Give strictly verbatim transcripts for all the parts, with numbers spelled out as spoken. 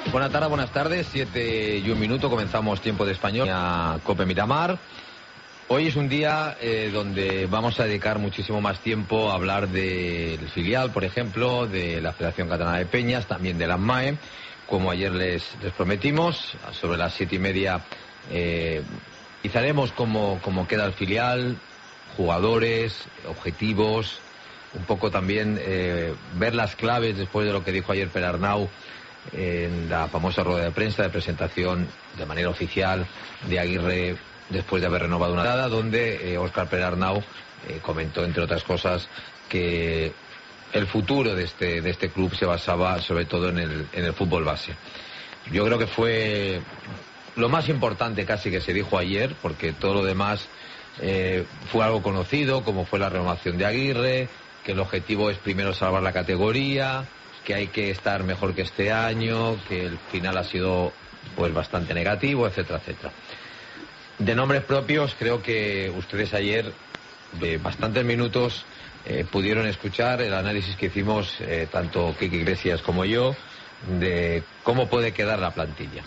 Buenas tardes, buenas tardes, siete y un minuto, comenzamos Tiempo de Español a Cope Miramar. Hoy es un día eh, donde vamos a dedicar muchísimo más tiempo a hablar del filial, por ejemplo, de la Federación Catalana de Peñas, también de la M A E, como ayer les, les prometimos. Sobre las siete y media eh, izaremos cómo, cómo queda el filial, jugadores, objetivos, un poco también eh, ver las claves después de lo que dijo ayer Perarnau en la famosa rueda de prensa de presentación de manera oficial de Aguirre después de haber renovado una dada, donde eh, Óscar Perarnau eh, comentó, entre otras cosas, que el futuro de este de este club se basaba sobre todo en el en el fútbol base. Yo creo que fue lo más importante casi que se dijo ayer, porque todo lo demás eh, fue algo conocido, como fue la renovación de Aguirre, que el objetivo es primero salvar la categoría, que hay que estar mejor que este año, que el final ha sido pues bastante negativo, etcétera, etcétera. De nombres propios, creo que ustedes ayer, de bastantes minutos, eh, pudieron escuchar el análisis que hicimos eh, tanto Quique Iglesias como yo de cómo puede quedar la plantilla.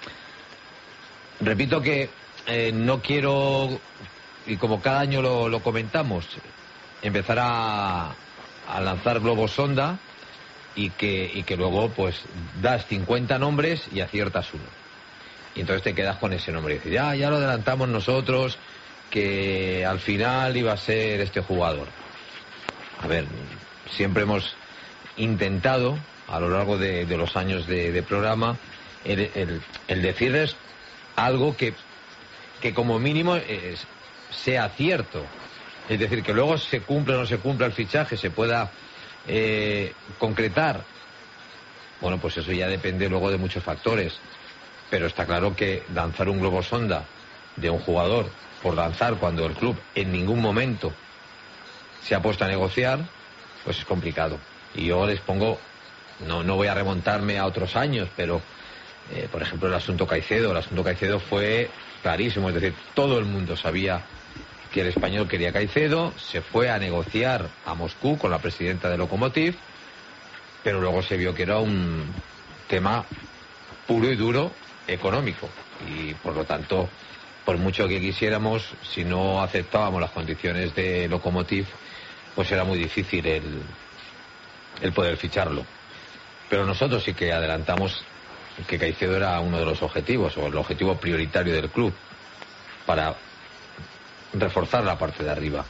Repito que eh, no quiero, y como cada año lo, lo comentamos, empezar a, a lanzar globos sonda y que, y que luego pues das cincuenta nombres y aciertas uno. Y entonces te quedas con ese nombre y dices, ya, ya lo adelantamos nosotros, que al final iba a ser este jugador. A ver, siempre hemos intentado, a lo largo de, de los años de, de programa, el, el, el decirles algo que, que como mínimo es, sea cierto. Es decir, que luego se cumpla o no se cumpla el fichaje, se pueda eh, concretar. Bueno, pues eso ya depende luego de muchos factores. Pero está claro que lanzar un globo sonda de un jugador por lanzar cuando el club en ningún momento se ha puesto a negociar, pues es complicado. Y yo les pongo, no, no voy a remontarme a otros años, pero eh, por ejemplo el asunto Caicedo, el asunto Caicedo fue clarísimo, es decir, todo el mundo sabía que el Español quería Caicedo, se fue a negociar a Moscú con la presidenta de Lokomotiv, pero luego se vio que era un tema puro y duro económico, y por lo tanto, por mucho que quisiéramos, si no aceptábamos las condiciones de Lokomotiv, pues era muy difícil el, el poder ficharlo. Pero nosotros sí que adelantamos que Caicedo era uno de los objetivos, o el objetivo prioritario del club, para reforzar la parte de arriba.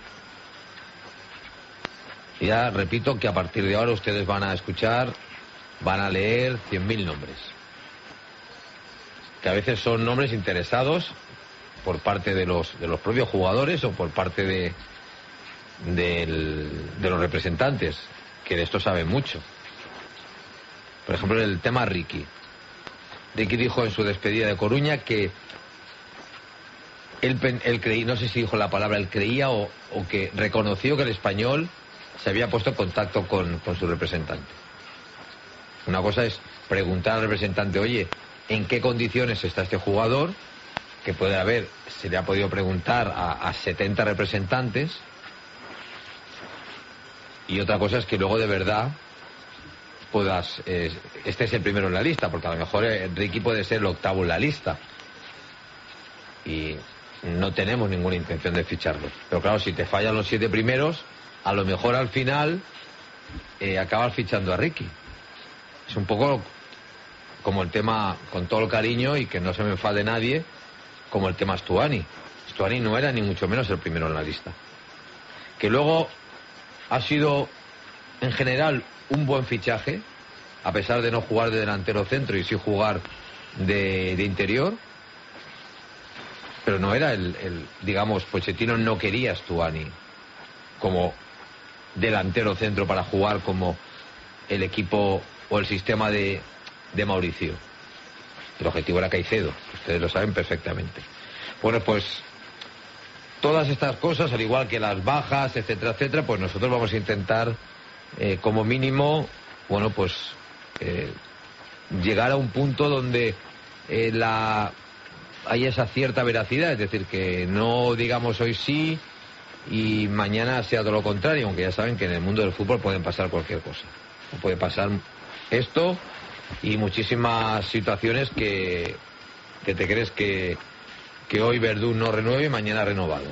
Y ya repito que a partir de ahora ustedes van a escuchar, van a leer cien mil nombres, que a veces son nombres interesados por parte de los de los propios jugadores o por parte de del, de los representantes, que de esto saben mucho. Por ejemplo, el tema Ricky. Ricky dijo en su despedida de Coruña que él, él creía, no sé si dijo la palabra él creía o, o que reconoció que el Español se había puesto en contacto con, con su representante. Una cosa es preguntar al representante, oye, ¿en qué condiciones está este jugador? Que puede haber, se le ha podido preguntar a, a setenta representantes. Y otra cosa es que luego de verdad puedas, eh, este es el primero en la lista, porque a lo mejor eh, Ricky puede ser el octavo en la lista. Y no tenemos ninguna intención de ficharlo. Pero claro, si te fallan los siete primeros, a lo mejor al final eh, acabas fichando a Ricky. Es un poco como el tema, con todo el cariño y que no se me enfade nadie, como el tema Stuani. Stuani no era ni mucho menos el primero en la lista. Que luego ha sido en general un buen fichaje, a pesar de no jugar de delantero centro y sí jugar de, de interior, pero no era el, el digamos, Pochettino no quería a Stuani como delantero centro para jugar como el equipo o el sistema de de Mauricio. El objetivo era Caicedo, ustedes lo saben perfectamente. Bueno, pues todas estas cosas, al igual que las bajas, etcétera, etcétera, pues nosotros vamos a intentar eh, como mínimo, bueno, pues eh, llegar a un punto donde eh, la hay esa cierta veracidad, es decir, que no digamos hoy sí y mañana sea todo lo contrario, aunque ya saben que en el mundo del fútbol pueden pasar cualquier cosa. Puede pasar esto y muchísimas situaciones que, que te crees que, que hoy Verdú no renueve y mañana ha renovado.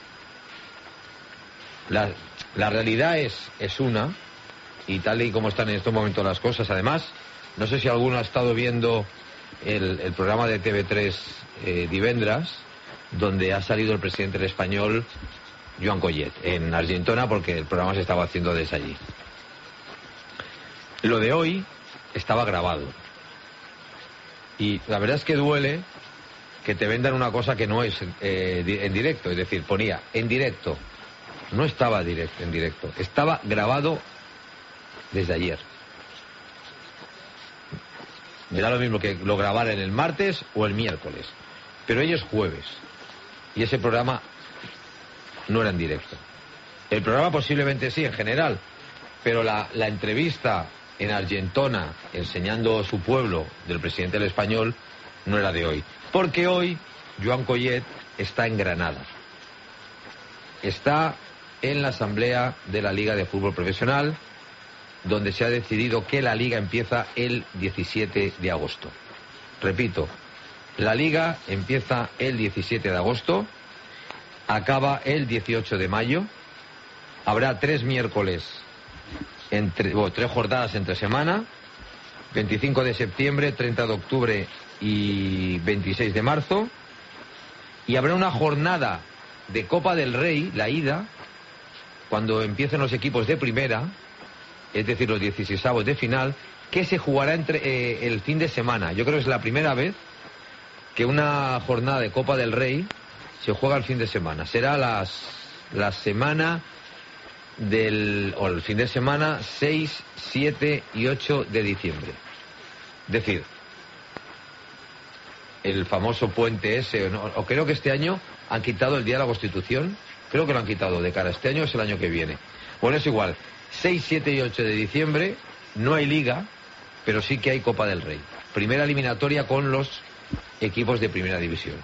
La, la realidad es, es una, y tal y como están en estos momentos las cosas. Además, no sé si alguno ha estado viendo el, el programa de T V tres eh, Divendras, donde ha salido el presidente del Español, Joan Collet, en Argentona, porque el programa se estaba haciendo desde allí. Lo de hoy estaba grabado. Y la verdad es que duele que te vendan una cosa que no es eh, en directo. Es decir, ponía en directo. No estaba directo, en directo. Estaba grabado desde ayer. Me da lo mismo que lo grabaran el martes o el miércoles. Pero hoy es jueves. Y ese programa no era en directo. El programa posiblemente sí, en general. Pero la, la entrevista en Argentona, enseñando su pueblo, del presidente del Español, no era de hoy. Porque hoy Joan Collet está en Granada. Está en la asamblea de la Liga de Fútbol Profesional, donde se ha decidido que la Liga empieza el diecisiete de agosto. Repito, la Liga empieza el diecisiete de agosto, acaba el dieciocho de mayo, habrá tres miércoles, entre, o tres jornadas entre semana, veinticinco de septiembre, treinta de octubre y veintiséis de marzo, y habrá una jornada de Copa del Rey, la ida, cuando empiecen los equipos de primera, es decir, los dieciseisavos de final, que se jugará entre eh, el fin de semana. Yo creo que es la primera vez que una jornada de Copa del Rey se juega el fin de semana. Será las, la semana del, o el fin de semana seis, siete y ocho de diciembre. Es decir, el famoso puente ese, o, o creo que este año han quitado el Día de la Constitución. Creo que lo han quitado de cara a este año, es el año que viene. Bueno, es igual. seis, siete y ocho de diciembre no hay Liga, pero sí que hay Copa del Rey. Primera eliminatoria con los equipos de Primera División.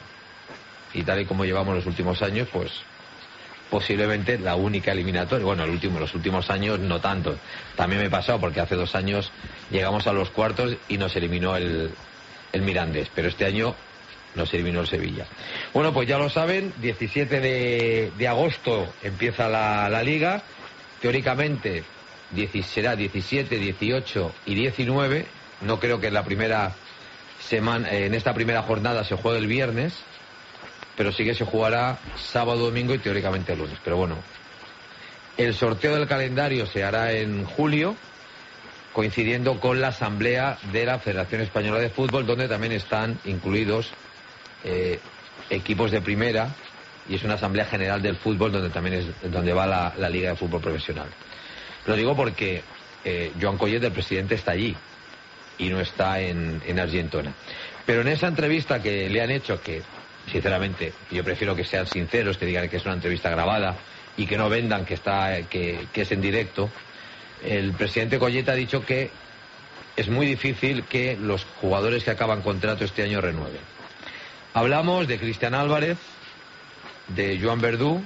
Y tal y como llevamos los últimos años, pues posiblemente la única eliminatoria. Bueno, el último, los últimos años no tanto. También me he pasado porque hace dos años llegamos a los cuartos y nos eliminó el, el Mirandés. Pero este año nos eliminó el Sevilla. Bueno, pues ya lo saben, diecisiete de agosto empieza la, la Liga. Teóricamente será diecisiete, dieciocho y diecinueve. No creo que en la primera semana, en esta primera jornada se juegue el viernes, pero sí que se jugará sábado, domingo y teóricamente el lunes. Pero bueno, el sorteo del calendario se hará en julio, coincidiendo con la asamblea de la Federación Española de Fútbol, donde también están incluidos eh, equipos de primera, y es una asamblea general del fútbol donde también es donde va la, la Liga de Fútbol Profesional. Lo digo porque eh, Joan Collet, el presidente, está allí y no está en, en Argentona. Pero en esa entrevista que le han hecho, que sinceramente yo prefiero que sean sinceros, que digan que es una entrevista grabada y que no vendan que está que, que es en directo, el presidente Collet ha dicho que es muy difícil que los jugadores que acaban contrato este año renueven. Hablamos de Cristian Álvarez, de Joan Verdú,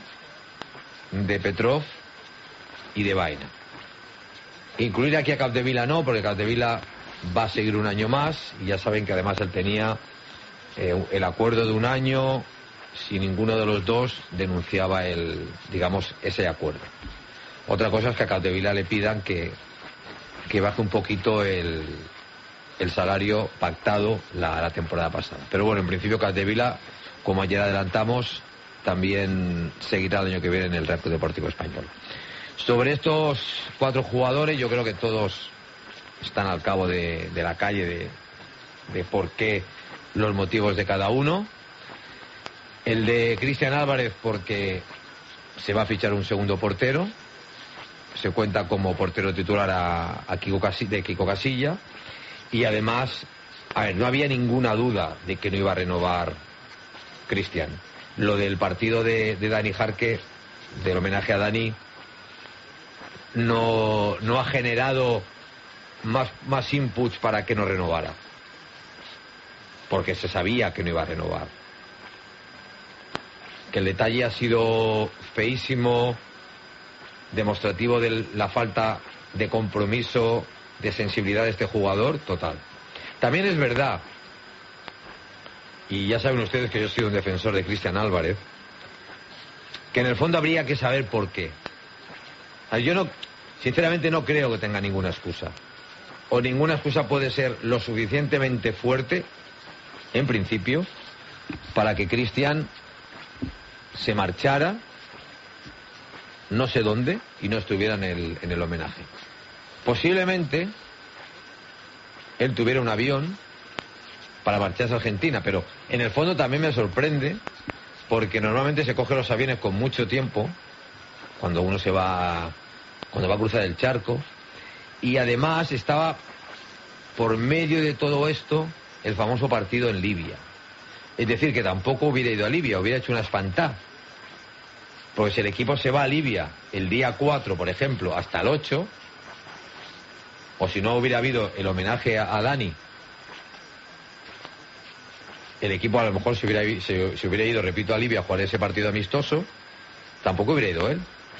de Petrov y de Baena. Incluir aquí a Capdevila no, porque Capdevila va a seguir un año más, y ya saben que además él tenía eh, el acuerdo de un año, si ninguno de los dos denunciaba el, digamos, ese acuerdo. Otra cosa es que a Capdevila le pidan que, que baje un poquito el, el salario pactado la, la temporada pasada. Pero bueno, en principio Capdevila, como ayer adelantamos, también seguirá el año que viene en el Real Club Deportivo Español. Sobre estos cuatro jugadores, yo creo que todos están al cabo de, de la calle de, de por qué, los motivos de cada uno. El de Cristian Álvarez, porque se va a fichar un segundo portero. Se cuenta como portero titular a, a Kiko Casilla, de Kiko Casilla. Y además, a ver, no había ninguna duda de que no iba a renovar Cristian. Lo del partido de, de Dani Jarque, del homenaje a Dani, no, no ha generado más, más inputs para que no renovara, porque se sabía que no iba a renovar. Que el detalle ha sido feísimo, demostrativo de la falta de compromiso, de sensibilidad de este jugador, total. También es verdad, y ya saben ustedes que yo soy un defensor de Cristian Álvarez, que en el fondo habría que saber por qué. Yo no, sinceramente no creo que tenga ninguna excusa. O ninguna excusa puede ser lo suficientemente fuerte, en principio, para que Cristian se marchara, no sé dónde, y no estuviera en el, en el homenaje. Posiblemente él tuviera un avión para marcharse a Argentina, pero en el fondo también me sorprende, porque normalmente se coge los aviones con mucho tiempo, cuando uno se va, cuando va a cruzar el charco, y además estaba por medio de todo esto el famoso partido en Libia. Es decir, que tampoco hubiera ido a Libia, hubiera hecho una espantada. Porque si el equipo se va a Libia el día cuatro, por ejemplo, hasta el ocho, o si no hubiera habido el homenaje a, a Dani, el equipo a lo mejor se hubiera, se, se hubiera ido, repito, a Libia a jugar ese partido amistoso, tampoco hubiera ido él.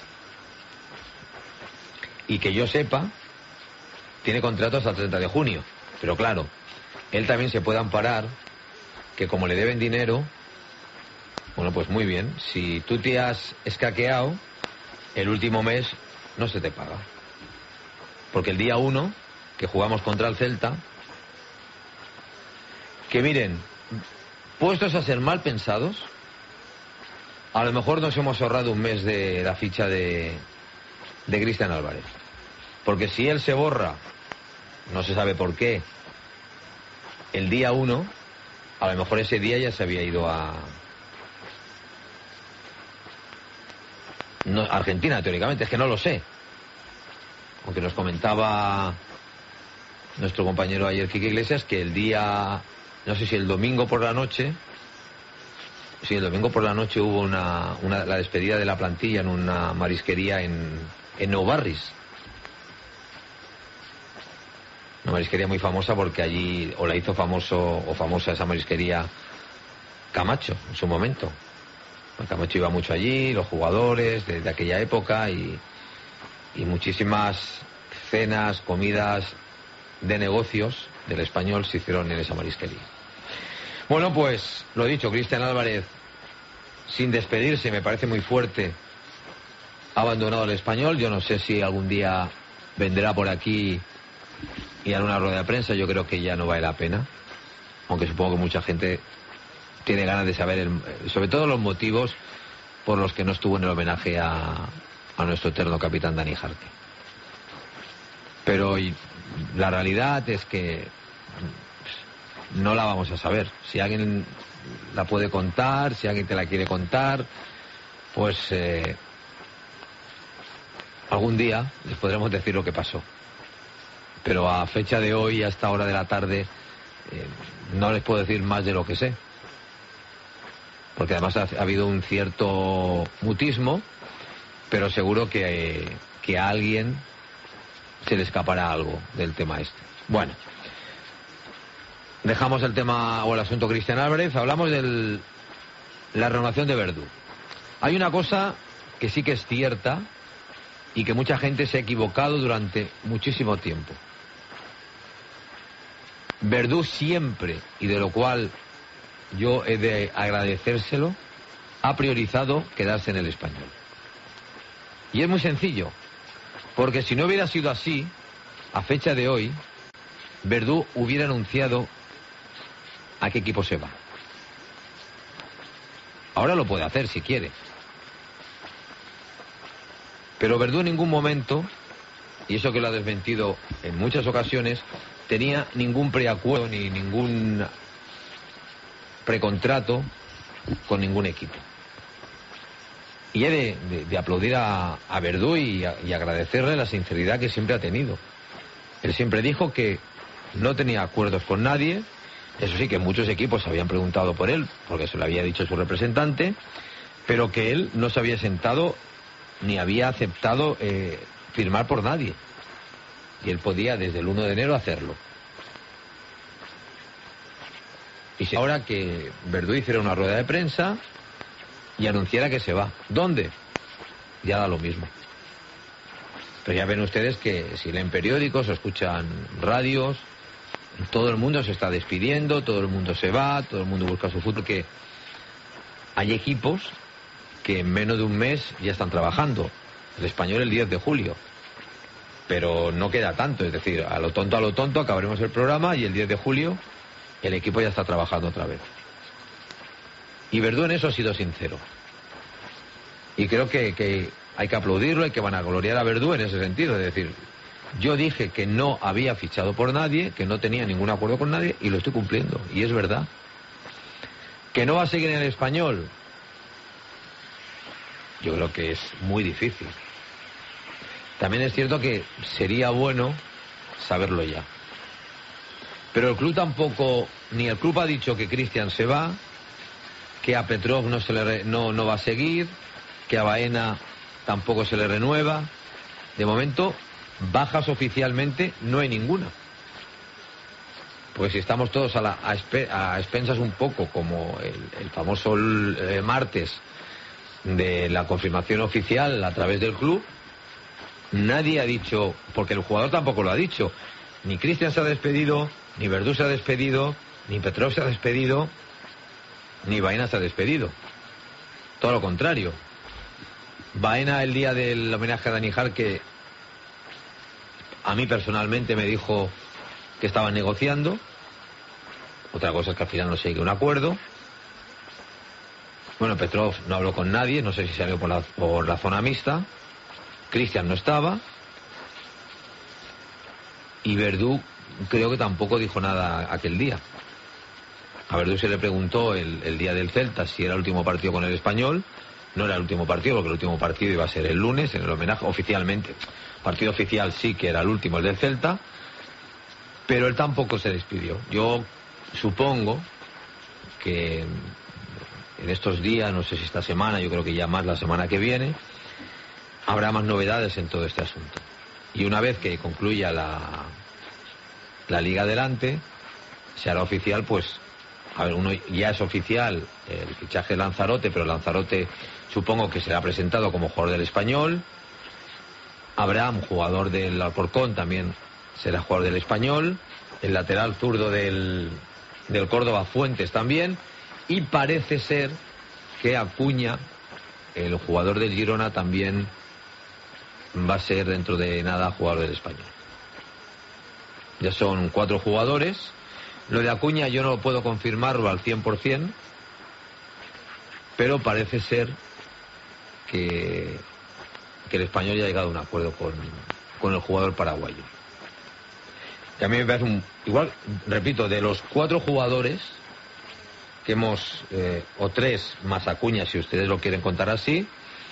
Y que yo sepa, tiene contrato hasta el treinta de junio. Pero claro, él también se puede amparar que como le deben dinero, bueno, pues muy bien, si tú te has escaqueado, el último mes no se te paga. Porque el día uno, que jugamos contra el Celta, que miren, puestos a ser mal pensados, a lo mejor nos hemos ahorrado un mes de la ficha de, de Cristian Álvarez. Porque si él se borra, no se sabe por qué, el día uno, a lo mejor ese día ya se había ido a... No, Argentina, teóricamente, es que no lo sé. Aunque nos comentaba nuestro compañero ayer, Quique Iglesias, que el día, no sé si el domingo por la noche, sí, el domingo por la noche hubo una, una la despedida de la plantilla en una marisquería en, en Nou Barris. Una marisquería muy famosa porque allí, o la hizo famoso o famosa esa marisquería Camacho en su momento. Camacho iba mucho allí, los jugadores de, de aquella época y, y muchísimas cenas, comidas de negocios del Español se hicieron en esa marisquería. Bueno, pues lo dicho, Cristian Álvarez, sin despedirse, me parece muy fuerte, ha abandonado el Español. Yo no sé si algún día vendrá por aquí y hará una rueda de prensa. Yo creo que ya no vale la pena, aunque supongo que mucha gente tiene ganas de saber, el, sobre todo los motivos por los que no estuvo en el homenaje a, a nuestro eterno capitán Dani Jarque. Pero y, la realidad es que no la vamos a saber. Si alguien la puede contar, si alguien te la quiere contar, pues eh, algún día les podremos decir lo que pasó. Pero a fecha de hoy, a esta hora de la tarde, eh, no les puedo decir más de lo que sé. Porque además ha, ha habido un cierto mutismo, pero seguro que, que a alguien se le escapará algo del tema este. Bueno, dejamos el tema o el asunto Cristian Álvarez, hablamos de la renovación de Verdú. Hay una cosa que sí que es cierta y que mucha gente se ha equivocado durante muchísimo tiempo. Verdú siempre, y de lo cual yo he de agradecérselo, ha priorizado quedarse en el Español. Y es muy sencillo, porque si no hubiera sido así, a fecha de hoy, Verdú hubiera anunciado a qué equipo se va. Ahora lo puede hacer si quiere. Pero Verdú en ningún momento, y eso que lo ha desmentido en muchas ocasiones, tenía ningún preacuerdo ni ningún precontrato con ningún equipo. Y he de, de, de aplaudir a, a Verdú y, a, y agradecerle la sinceridad que siempre ha tenido. Él siempre dijo que no tenía acuerdos con nadie. Eso sí, que muchos equipos habían preguntado por él, porque se lo había dicho su representante, pero que él no se había sentado ni había aceptado eh, firmar por nadie. Y él podía desde el uno de enero hacerlo. Y si ahora que Verdú hiciera una rueda de prensa y anunciara que se va. ¿Dónde? Ya da lo mismo. Pero ya ven ustedes que si leen periódicos o escuchan radios, todo el mundo se está despidiendo, todo el mundo se va, todo el mundo busca su fútbol, que hay equipos que en menos de un mes ya están trabajando. El Español el diez de julio. Pero no queda tanto, es decir, a lo tonto, a lo tonto, acabaremos el programa y el diez de julio el equipo ya está trabajando otra vez. Y Verdú en eso ha sido sincero. Y creo que, que hay que aplaudirlo, hay que vanagloriar a Verdú en ese sentido, es decir, yo dije que no había fichado por nadie, que no tenía ningún acuerdo con nadie, y lo estoy cumpliendo, y es verdad. ¿Que no va a seguir en el Español? Yo creo que es muy difícil. También es cierto que sería bueno saberlo ya. Pero el club tampoco, ni el club ha dicho que Cristian se va, que a Petrov no, se le re, no, no va a seguir, que a Baena tampoco se le renueva. De momento, bajas oficialmente no hay ninguna. Pues si estamos todos a, la, a, espe, a expensas un poco, como el, el famoso eh, martes de la confirmación oficial a través del club, nadie ha dicho, porque el jugador tampoco lo ha dicho, ni Cristian se ha despedido, ni Verdú se ha despedido, ni Petrov se ha despedido, ni Baena se ha despedido. Todo lo contrario. Baena, el día del homenaje a Dani Jarque, a mí personalmente me dijo que estaban negociando. Otra cosa es que al final no se llegue a un acuerdo. Bueno, Petrov no habló con nadie, no sé si salió por la, por la zona mixta. Cristian no estaba. Y Verdú creo que tampoco dijo nada aquel día. A Verdú se le preguntó el, el día del Celta si era el último partido con el Español. No era el último partido, porque el último partido iba a ser el lunes, en el homenaje oficialmente. Partido oficial sí que era el último, el del Celta. Pero él tampoco se despidió. Yo supongo que en estos días, no sé si esta semana, yo creo que ya más la semana que viene, habrá más novedades en todo este asunto. Y una vez que concluya la, la Liga adelante, se hará oficial, pues, a ver, uno ya es oficial el fichaje de Lanzarote, pero Lanzarote supongo que será presentado como jugador del Español. Abraham, jugador del Alcorcón, también será jugador del Español. El lateral zurdo del, del Córdoba, Fuentes, también. Y parece ser que Acuña, el jugador del Girona, también va a ser dentro de nada jugador del Español. Ya son cuatro jugadores. Lo de Acuña yo no lo puedo confirmarlo al cien por ciento, pero parece ser que, que el Español ya ha llegado a un acuerdo con, con el jugador paraguayo. Y a mí me parece un... Igual, repito, de los cuatro jugadores que hemos... Eh, o tres más Acuña, si ustedes lo quieren contar así,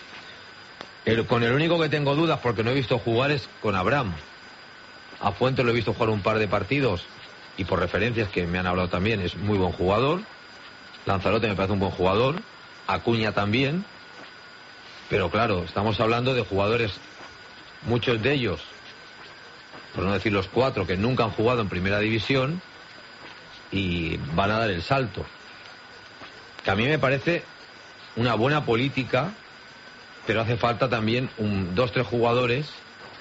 el, con el único que tengo dudas, porque no he visto jugar, es con Abraham. A Fuentes lo he visto jugar un par de partidos, y por referencias que me han hablado también, es muy buen jugador. Lanzarote me parece un buen jugador. Acuña también. Pero claro, estamos hablando de jugadores, muchos de ellos, por no decir los cuatro, que nunca han jugado en primera división y van a dar el salto. Que a mí me parece una buena política, pero hace falta también un, dos, tres jugadores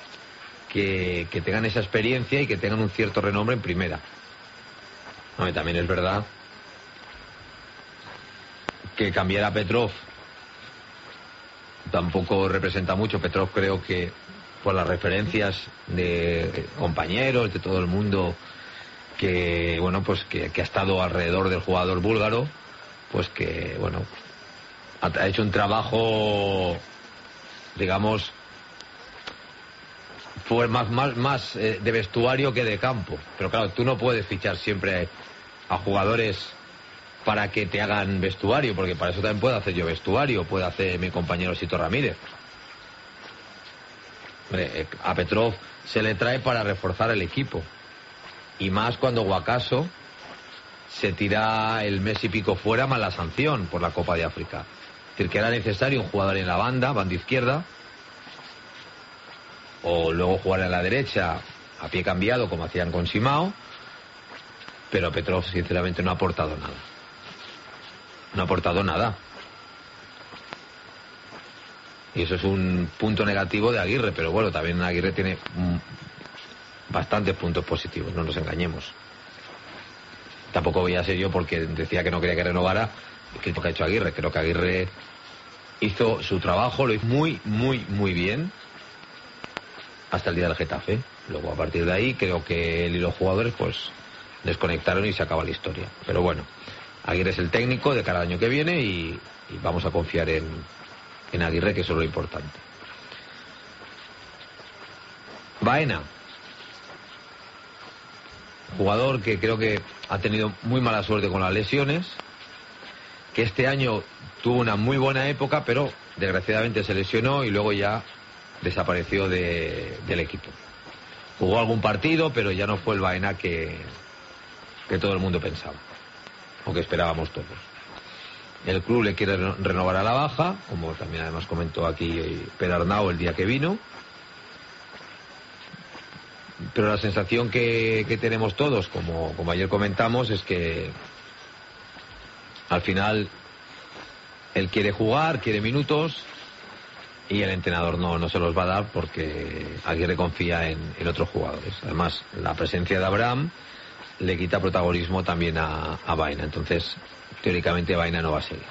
que, que tengan esa experiencia y que tengan un cierto renombre en primera. No, y también es verdad que cambiar a Petrov tampoco representa mucho. Petrov, creo que por las referencias de compañeros, de todo el mundo que, bueno, pues que, que ha estado alrededor del jugador búlgaro, pues que, bueno, ha, ha hecho un trabajo, digamos, fue más, más, más eh, de vestuario que de campo. Pero claro, tú no puedes fichar siempre a jugadores para que te hagan vestuario, porque para eso también puedo hacer yo vestuario, puede hacer mi compañero Sito Ramírez. Hombre, a Petrov se le trae para reforzar el equipo, y más cuando Guacaso se tira el mes y pico fuera más la sanción por la Copa de África. Es decir, que era necesario un jugador en la banda, banda izquierda, o luego jugar en la derecha a pie cambiado como hacían con Simao, pero Petrov sinceramente no ha aportado nada. No ha aportado nada. Y eso es un punto negativo de Aguirre, pero bueno, también Aguirre tiene bastantes puntos positivos, no nos engañemos. tampoco voy a ser yo porque decía que no quería que renovara, que lo que ha hecho Aguirre. Creo que Aguirre hizo su trabajo, lo hizo muy, muy, muy bien hasta el día del Getafe. Luego, a partir de ahí, creo que él y los jugadores pues desconectaron y se acaba la historia. Pero bueno, Aguirre es el técnico de cara al año que viene y, y vamos a confiar en, en Aguirre, que eso es lo importante. Baena, jugador que creo que ha tenido muy mala suerte con las lesiones, que este año tuvo una muy buena época, pero desgraciadamente se lesionó y luego ya desapareció de, del equipo. Jugó algún partido, pero ya no fue el Baena que, que todo el mundo pensaba, o que esperábamos todos. El club le quiere renovar a la baja, como también además comentó aquí Pere Arnau el día que vino. Pero la sensación que, que tenemos todos, como, como ayer comentamos, es que al final él quiere jugar, quiere minutos y el entrenador no, no se los va a dar porque Aguirre confía en, en otros jugadores. Además, la presencia de Abraham le quita protagonismo también a, a Baena. Entonces, teóricamente Baena no va a seguir.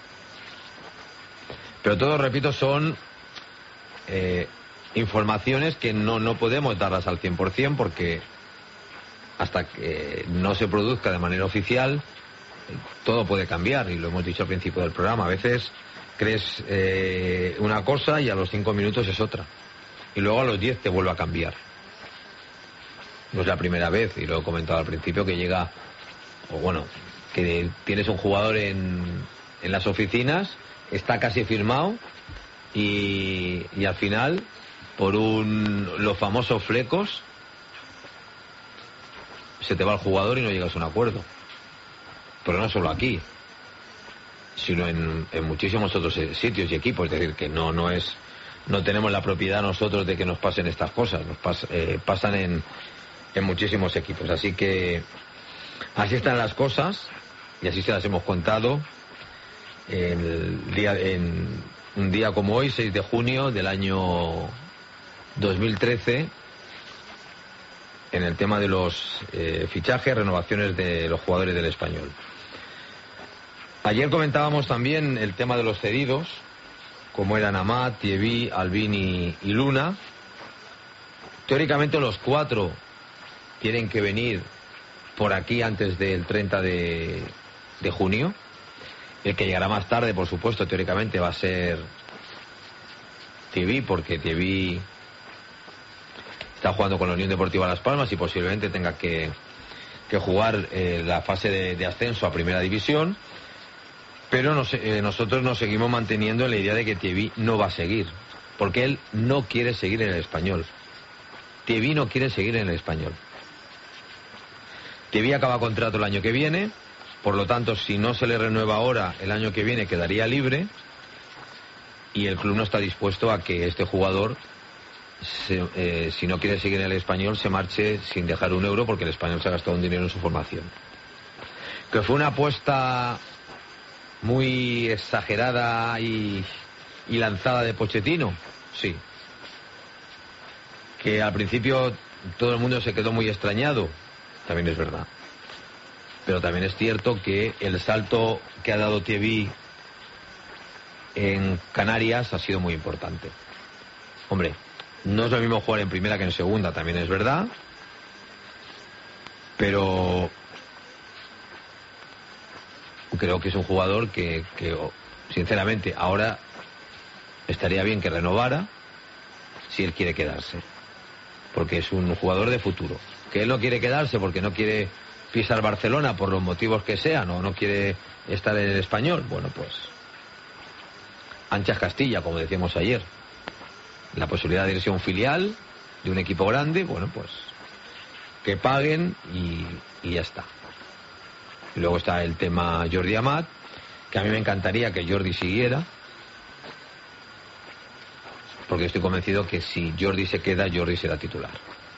Pero todo, repito, son eh, informaciones que no, no podemos darlas al cien por ciento porque hasta que no se produzca de manera oficial todo puede cambiar, y lo hemos dicho al principio del programa. A veces crees eh, una cosa y a los cinco minutos es otra, y luego a los diez te vuelve a cambiar. No es la primera vez, y lo he comentado al principio, que llega, o bueno, que tienes un jugador en, en las oficinas, está casi firmado y, y al final, por un los famosos flecos, se te va el jugador y no llegas a un acuerdo. Pero no solo aquí, sino en, en muchísimos otros sitios y equipos. Es decir, que no no es no tenemos la propiedad nosotros de que nos pasen estas cosas. Nos pas, eh, pasan en, en muchísimos equipos. Así que así están las cosas y así se las hemos contado el día, en un día como hoy, seis de junio del año dos mil trece, en el tema de los eh, fichajes, renovaciones de los jugadores del Español. Ayer comentábamos también el tema de los cedidos, como eran Amat, Thierry, Albin y, y Luna. Teóricamente los cuatro tienen que venir por aquí antes del treinta de, de junio. El que llegará más tarde, por supuesto, teóricamente va a ser Thierry, porque Thierry está jugando con la Unión Deportiva Las Palmas y posiblemente tenga que, que jugar eh, la fase de, de ascenso a Primera División. Pero nos, eh, nosotros nos seguimos manteniendo en la idea de que Thierry no va a seguir, porque él no quiere seguir en el Español. Thierry no quiere seguir en el Español. Thierry acaba contrato el año que viene, por lo tanto, si no se le renueva ahora, el año que viene quedaría libre, y el club no está dispuesto a que este jugador, se, eh, si no quiere seguir en el Español, se marche sin dejar un euro, porque el Español se ha gastado un dinero en su formación. Que fue una apuesta muy exagerada y, y lanzada de Pochettino, sí. Que al principio todo el mundo se quedó muy extrañado, también es verdad. Pero también es cierto que el salto que ha dado Thierry en Canarias ha sido muy importante. Hombre, no es lo mismo jugar en primera que en segunda, también es verdad. Pero creo que es un jugador que, que, sinceramente, ahora estaría bien que renovara si él quiere quedarse. Porque es un jugador de futuro. Que él no quiere quedarse porque no quiere pisar Barcelona por los motivos que sean, o no quiere estar en el Español. Bueno, pues anchas Castilla, como decíamos ayer. La posibilidad de irse a un filial de un equipo grande, bueno, pues que paguen y, y ya está. Y luego está el tema Jordi Amat, que a mí me encantaría que Jordi siguiera, porque estoy convencido que si Jordi se queda, Jordi será titular.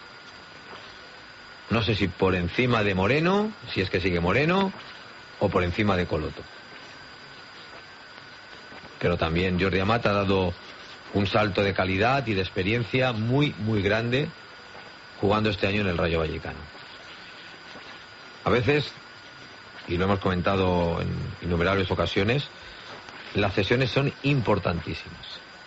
No sé si por encima de Moreno, si es que sigue Moreno, o por encima de Coloto. Pero también Jordi Amat ha dado un salto de calidad y de experiencia muy, muy grande jugando este año en el Rayo Vallecano. A veces y lo hemos comentado en innumerables ocasiones, las cesiones son importantísimas.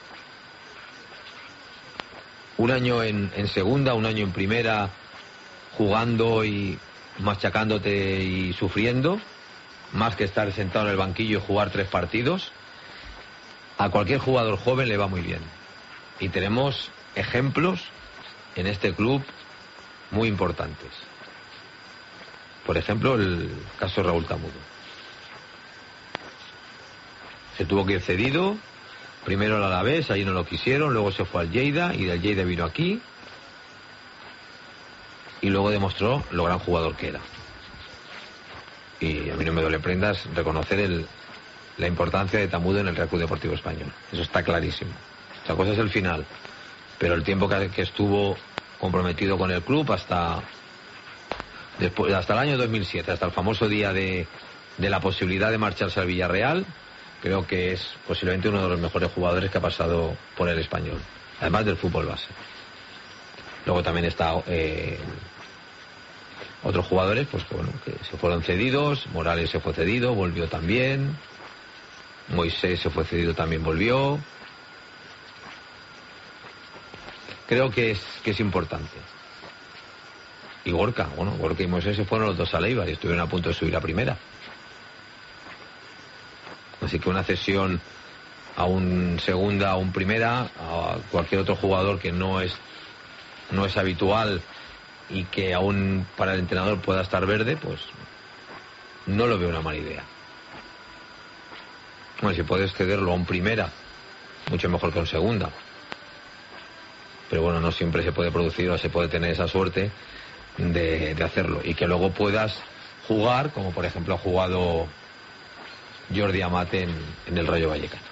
Un año en, en segunda, un año en primera, jugando y machacándote y sufriendo, más que estar sentado en el banquillo y jugar tres partidos, a cualquier jugador joven le va muy bien. Y tenemos ejemplos en este club muy importantes. Por ejemplo, el caso de Raúl Tamudo. Se tuvo que ir cedido, primero al Alavés, allí no lo quisieron, luego se fue al Lleida, y del Lleida vino aquí, y luego demostró lo gran jugador que era. Y a mí no me duele prendas reconocer el, la importancia de Tamudo en el Real Club Deportivo Español. Eso está clarísimo. Otra cosa es el final, pero el tiempo que, que estuvo comprometido con el club hasta después, hasta el año dos mil siete, hasta el famoso día de, de la posibilidad de marcharse al Villarreal, creo que es posiblemente uno de los mejores jugadores que ha pasado por el Español, además del fútbol base. Luego también está eh, otros jugadores, pues bueno, que se fueron cedidos. Morales se fue cedido, volvió también. Moisés se fue cedido, también volvió. Creo que es que es importante. Y Gorka, bueno, Gorka y Moisés se fueron los dos a Eibar y estuvieron a punto de subir a primera. Así que una cesión a un segunda, a un primera, a cualquier otro jugador que no es no es habitual y que aún para el entrenador pueda estar verde, pues no lo veo una mala idea. Bueno, si puedes cederlo a un primera, mucho mejor que a un segunda. Pero bueno, no siempre se puede producir o se puede tener esa suerte de, de hacerlo. Y que luego puedas jugar, como por ejemplo ha jugado Jordi Amate en, en el Rayo Vallecano.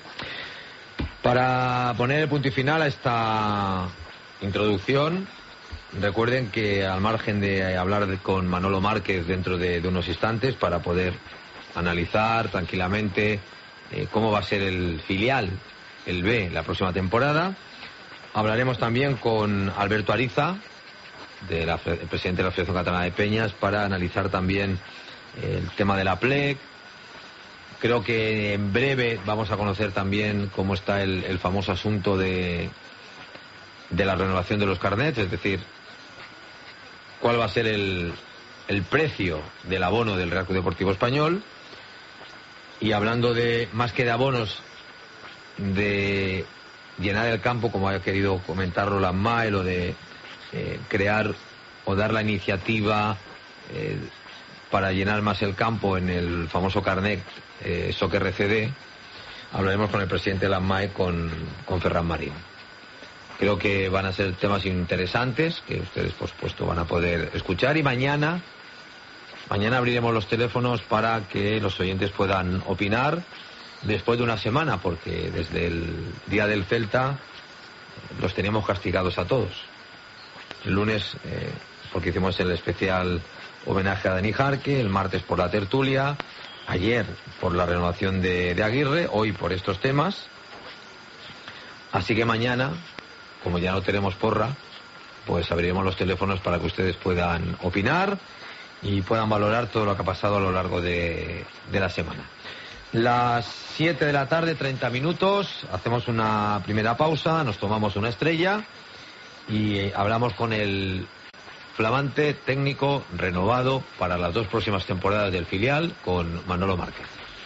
Para poner el punto y final a esta introducción, recuerden que al margen de hablar de, con Manolo Márquez dentro de, de unos instantes para poder analizar tranquilamente eh, cómo va a ser el filial, el B, la próxima temporada, hablaremos también con Alberto Ariza, de la, el presidente de la Federación Catalana de Peñas, para analizar también eh, el tema de la P L E C. Creo que en breve vamos a conocer también cómo está el, el famoso asunto de de la renovación de los carnets, es decir, cuál va a ser el, el precio del abono del Real Club Deportivo Español. Y hablando de, más que de abonos, de llenar el campo, como ha querido comentar Roland Mael, o de eh, crear o dar la iniciativa eh, para llenar más el campo en el famoso carnet eh, Soccer R C D, hablaremos con el presidente de la M A E, con, con Ferran Marín. Creo que van a ser temas interesantes que ustedes, por supuesto, van a poder escuchar. Y mañana, mañana abriremos los teléfonos para que los oyentes puedan opinar después de una semana, porque desde el día del Celta los teníamos castigados a todos. El lunes, eh, porque hicimos el especial homenaje a Dani Jarque, el martes por la tertulia, ayer por la renovación de, de Aguirre, hoy por estos temas. Así que mañana, como ya no tenemos porra, pues abriremos los teléfonos para que ustedes puedan opinar y puedan valorar todo lo que ha pasado a lo largo de, de la semana. Las siete de la tarde, treinta minutos, hacemos una primera pausa, nos tomamos una estrella y hablamos con el flamante técnico renovado para las dos próximas temporadas del filial, con Manolo Márquez.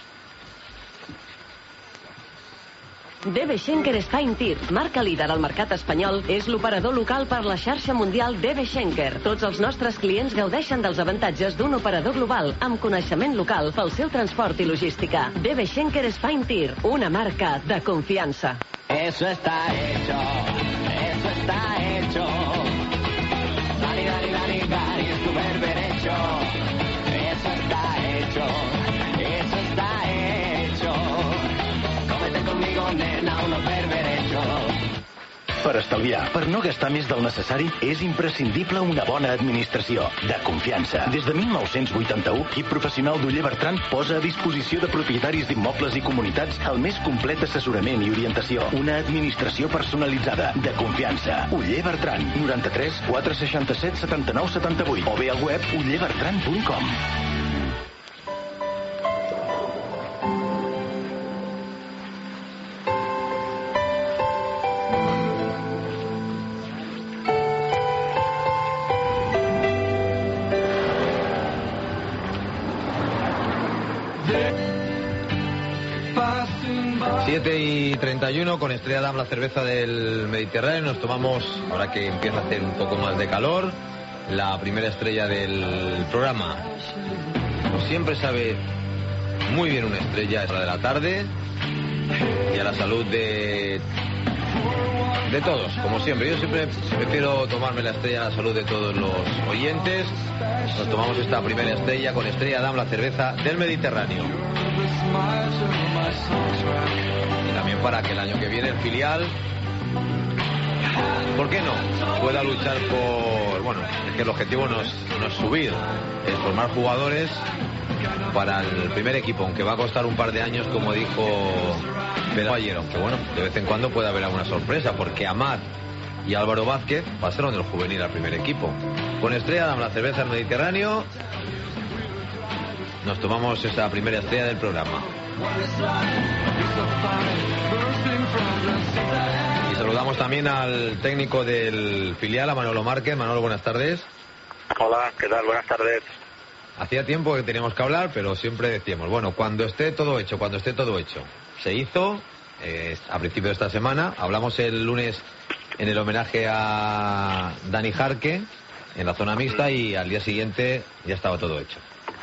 D B Schenker Spine Tir, marca líder al mercat espanyol, és l'operador local per la xarxa mundial D B Schenker. Tots els nostres clients gaudeixen dels avantatges d'un operador global amb coneixement local pel seu transport i logística. D B Schenker Spine Tir, una marca de confiança. Eso está hecho, eso está hecho. Dani, Dani, Dani, Dani, es tu berber hecho. Eso está hecho, eso está hecho. Cómete conmigo, nena, unos berber hechos. Per estalviar, per no gastar més del necessari, és imprescindible una bona administració, de confiança. Des de mil nou-cents vuitanta-u, equip professional d'Oller Bertran posa a disposició de propietaris d'immobles i comunitats el més complet assessorament i orientació. Una administració personalitzada, de confiança. Oller Bertran, noranta-tres quatre seixanta-set setanta-nou setanta-vuit, o bé al web oller bertran punt com. siete y treinta y uno con Estrella Damm, la cerveza del Mediterráneo. Nos tomamos, ahora que empieza a hacer un poco más de calor, la primera estrella del programa. Como siempre sabe muy bien una estrella, es la de la tarde, y a la salud de de todos, como siempre. Yo siempre prefiero tomarme la estrella a la salud de todos los oyentes. Nos tomamos esta primera estrella con Estrella Damm, la cerveza del Mediterráneo. Y también para que el año que viene el filial, ¿por qué no?, pueda luchar por... Bueno, es que el objetivo no es, no es subir, es formar jugadores para el primer equipo, aunque va a costar un par de años, como dijo Pedro ayer, aunque bueno, de vez en cuando puede haber alguna sorpresa, porque Amat y Álvaro Vázquez pasaron del juvenil al primer equipo. Con Estrella Damm, la cerveza del Mediterráneo, nos tomamos esta primera estrella del programa. Y saludamos también al técnico del filial, a Manolo Márquez. Manolo, buenas tardes. Hola, ¿qué tal? Buenas tardes. Hacía tiempo que teníamos que hablar, pero siempre decíamos, bueno, cuando esté todo hecho, cuando esté todo hecho. Se hizo eh, a principio de esta semana. Hablamos el lunes en el homenaje a Dani Jarque en la zona mixta, y al día siguiente ya estaba todo hecho.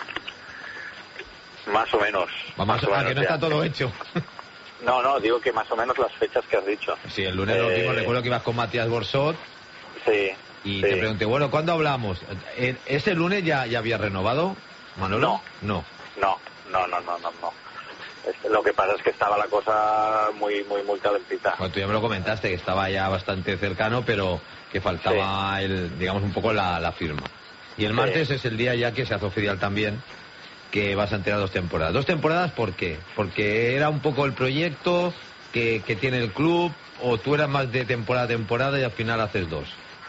Más o menos. Más, más o ah, menos, que no ya. Está todo hecho. No, no, digo que más o menos las fechas que has dicho. Sí, el lunes eh... lo último, recuerdo que ibas con Matías Borsot. Sí. Y sí. te pregunté, bueno, ¿cuándo hablamos? ¿Ese lunes ya, ya había renovado, Manolo? No. No. No, no, no, no, no, no. Es, lo que pasa es que estaba la cosa muy, muy, muy calentita. Bueno, tú ya me lo comentaste, que estaba ya bastante cercano, pero que faltaba, sí, el, digamos, un poco la, la firma. Y el martes sí. Es el día ya que se hace oficial también que vas a entrenar dos temporadas. ¿Dos temporadas por qué? Porque era un poco el proyecto que, que tiene el club, o tú eras más de temporada a temporada y al final haces dos.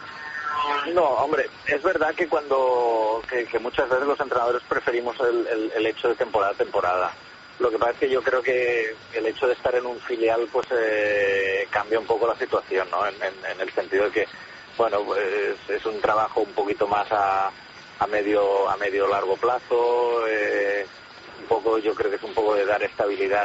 No, hombre, es verdad que cuando que, que muchas veces los entrenadores preferimos el, el, el hecho de temporada a temporada. Lo que pasa es que yo creo que el hecho de estar en un filial pues eh, cambia un poco la situación, ¿no? En, en, en el sentido de que, bueno, pues es un trabajo un poquito más a, a medio a medio largo plazo. Eh, un poco, yo creo que es un poco de dar estabilidad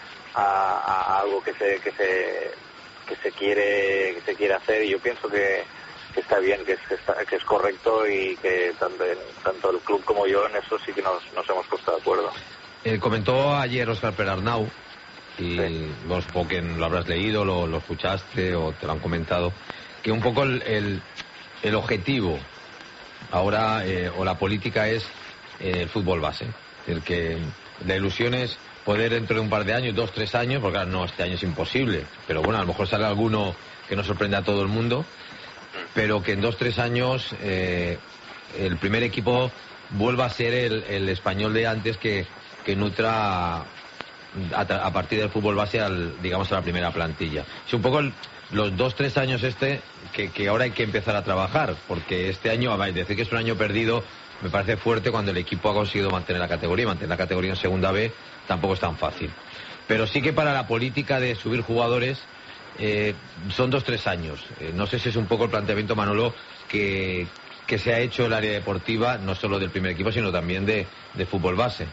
a, a algo que se que se que se quiere que se quiere hacer, y yo pienso que que está bien, que es, que, está, que es correcto, y que tanto, tanto el club como yo en eso sí que nos, nos hemos puesto de acuerdo. Eh, comentó ayer Óscar Perarnau, y sí, vos, porque lo habrás leído, lo, lo escuchaste o te lo han comentado, que un poco el, el, el objetivo ahora, eh, o la política, es eh, el fútbol base. Es decir, que la ilusión es poder dentro de un par de años, dos, tres años, porque claro, no, este año es imposible, pero bueno, a lo mejor sale alguno que nos sorprenda a todo el mundo, pero que en dos, tres años eh, el primer equipo vuelva a ser el, el español de antes, que, que nutra a, a partir del fútbol base al, digamos, a la primera plantilla. Es un poco el, los dos, tres años este que, que ahora hay que empezar a trabajar, porque este año, a decir que es un año perdido, me parece fuerte cuando el equipo ha conseguido mantener la categoría. Mantener la categoría en segunda B tampoco es tan fácil. Pero sí que para la política de subir jugadores, Eh, son dos, tres años. Eh, no sé si es un poco el planteamiento, Manolo, que, que se ha hecho el área deportiva, no solo del primer equipo, sino también de, de fútbol base.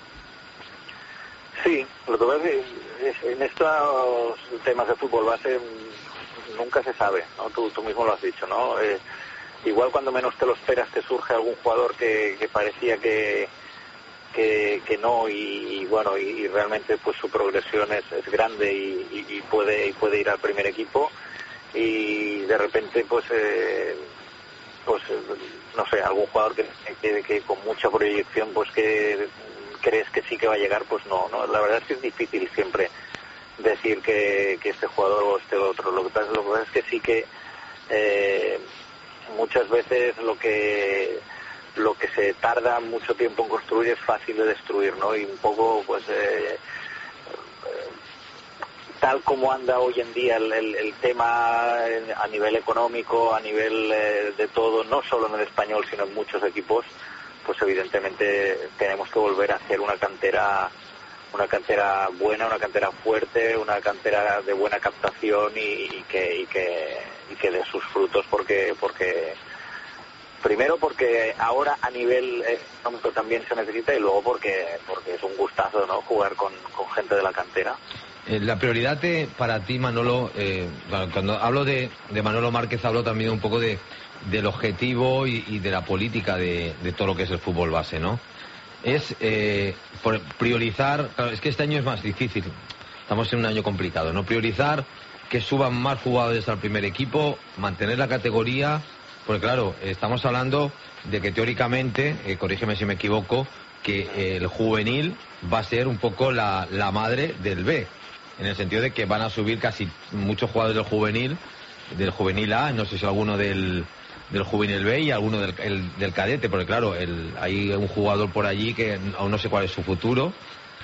Sí, lo que pasa es que en estos temas de fútbol base nunca se sabe, ¿no? Tú, tú mismo lo has dicho, ¿no? Eh, igual cuando menos te lo esperas te surge algún jugador que, que parecía que Que, que no, y, y bueno, y, y realmente pues su progresión es, es grande, y, y, y puede y puede ir al primer equipo, y de repente pues eh, pues no sé, algún jugador que, que, que con mucha proyección pues que crees que sí que va a llegar, pues no, no, la verdad es que es difícil siempre decir que, que este jugador o este otro. Lo que pasa, lo que pasa es que sí que eh, muchas veces lo que lo que se tarda mucho tiempo en construir es fácil de destruir, ¿no? Y un poco, pues, eh, eh, tal como anda hoy en día el, el, el tema a nivel económico, a nivel eh, de todo, no solo en el español, sino en muchos equipos, pues evidentemente tenemos que volver a hacer una cantera, una cantera buena, una cantera fuerte, una cantera de buena captación, y, y que y que y que dé sus frutos, porque porque Primero porque ahora a nivel económico también se necesita, y luego porque porque es un gustazo, ¿no?, jugar con, con gente de la cantera. Eh, la prioridad de, para ti, Manolo, eh, cuando hablo de, de Manolo Márquez, hablo también un poco de del objetivo y, y de la política de, de todo lo que es el fútbol base, ¿no? Es eh, por priorizar, claro, es que este año es más difícil, estamos en un año complicado, ¿no? Priorizar que suban más jugadores al primer equipo, mantener la categoría, porque claro, estamos hablando de que teóricamente, eh, corrígeme si me equivoco, que eh, el juvenil va a ser un poco la, la madre del B, en el sentido de que van a subir casi muchos jugadores del juvenil, del juvenil A, no sé si alguno del, del juvenil B y alguno del, el, del cadete, porque claro, el, hay un jugador por allí que aún no sé cuál es su futuro,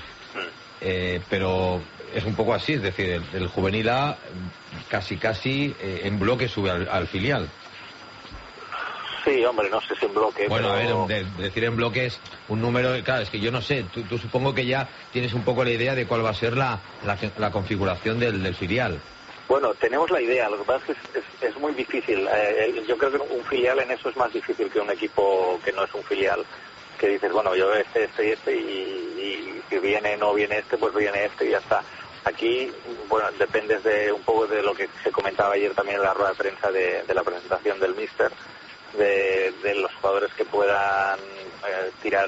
eh, pero es un poco así, es decir, el, el juvenil A casi casi eh, en bloque sube al, al filial. Sí, hombre, no sé si en bloque. Bueno, pero... a ver, de, decir en bloque es un número, claro, es que yo no sé, tú, tú supongo que ya tienes un poco la idea de cuál va a ser la, la, la configuración del, del filial. Bueno, tenemos la idea, lo que pasa es que es, es, es muy difícil. Eh, yo creo que un filial en eso es más difícil que un equipo que no es un filial, que dices, bueno, yo este, este y este, y, y si viene no viene este, pues viene este y ya está. Aquí, bueno, dependes de un poco de lo que se comentaba ayer también en la rueda de prensa de, de la presentación del míster, de, de los jugadores que puedan eh, tirar,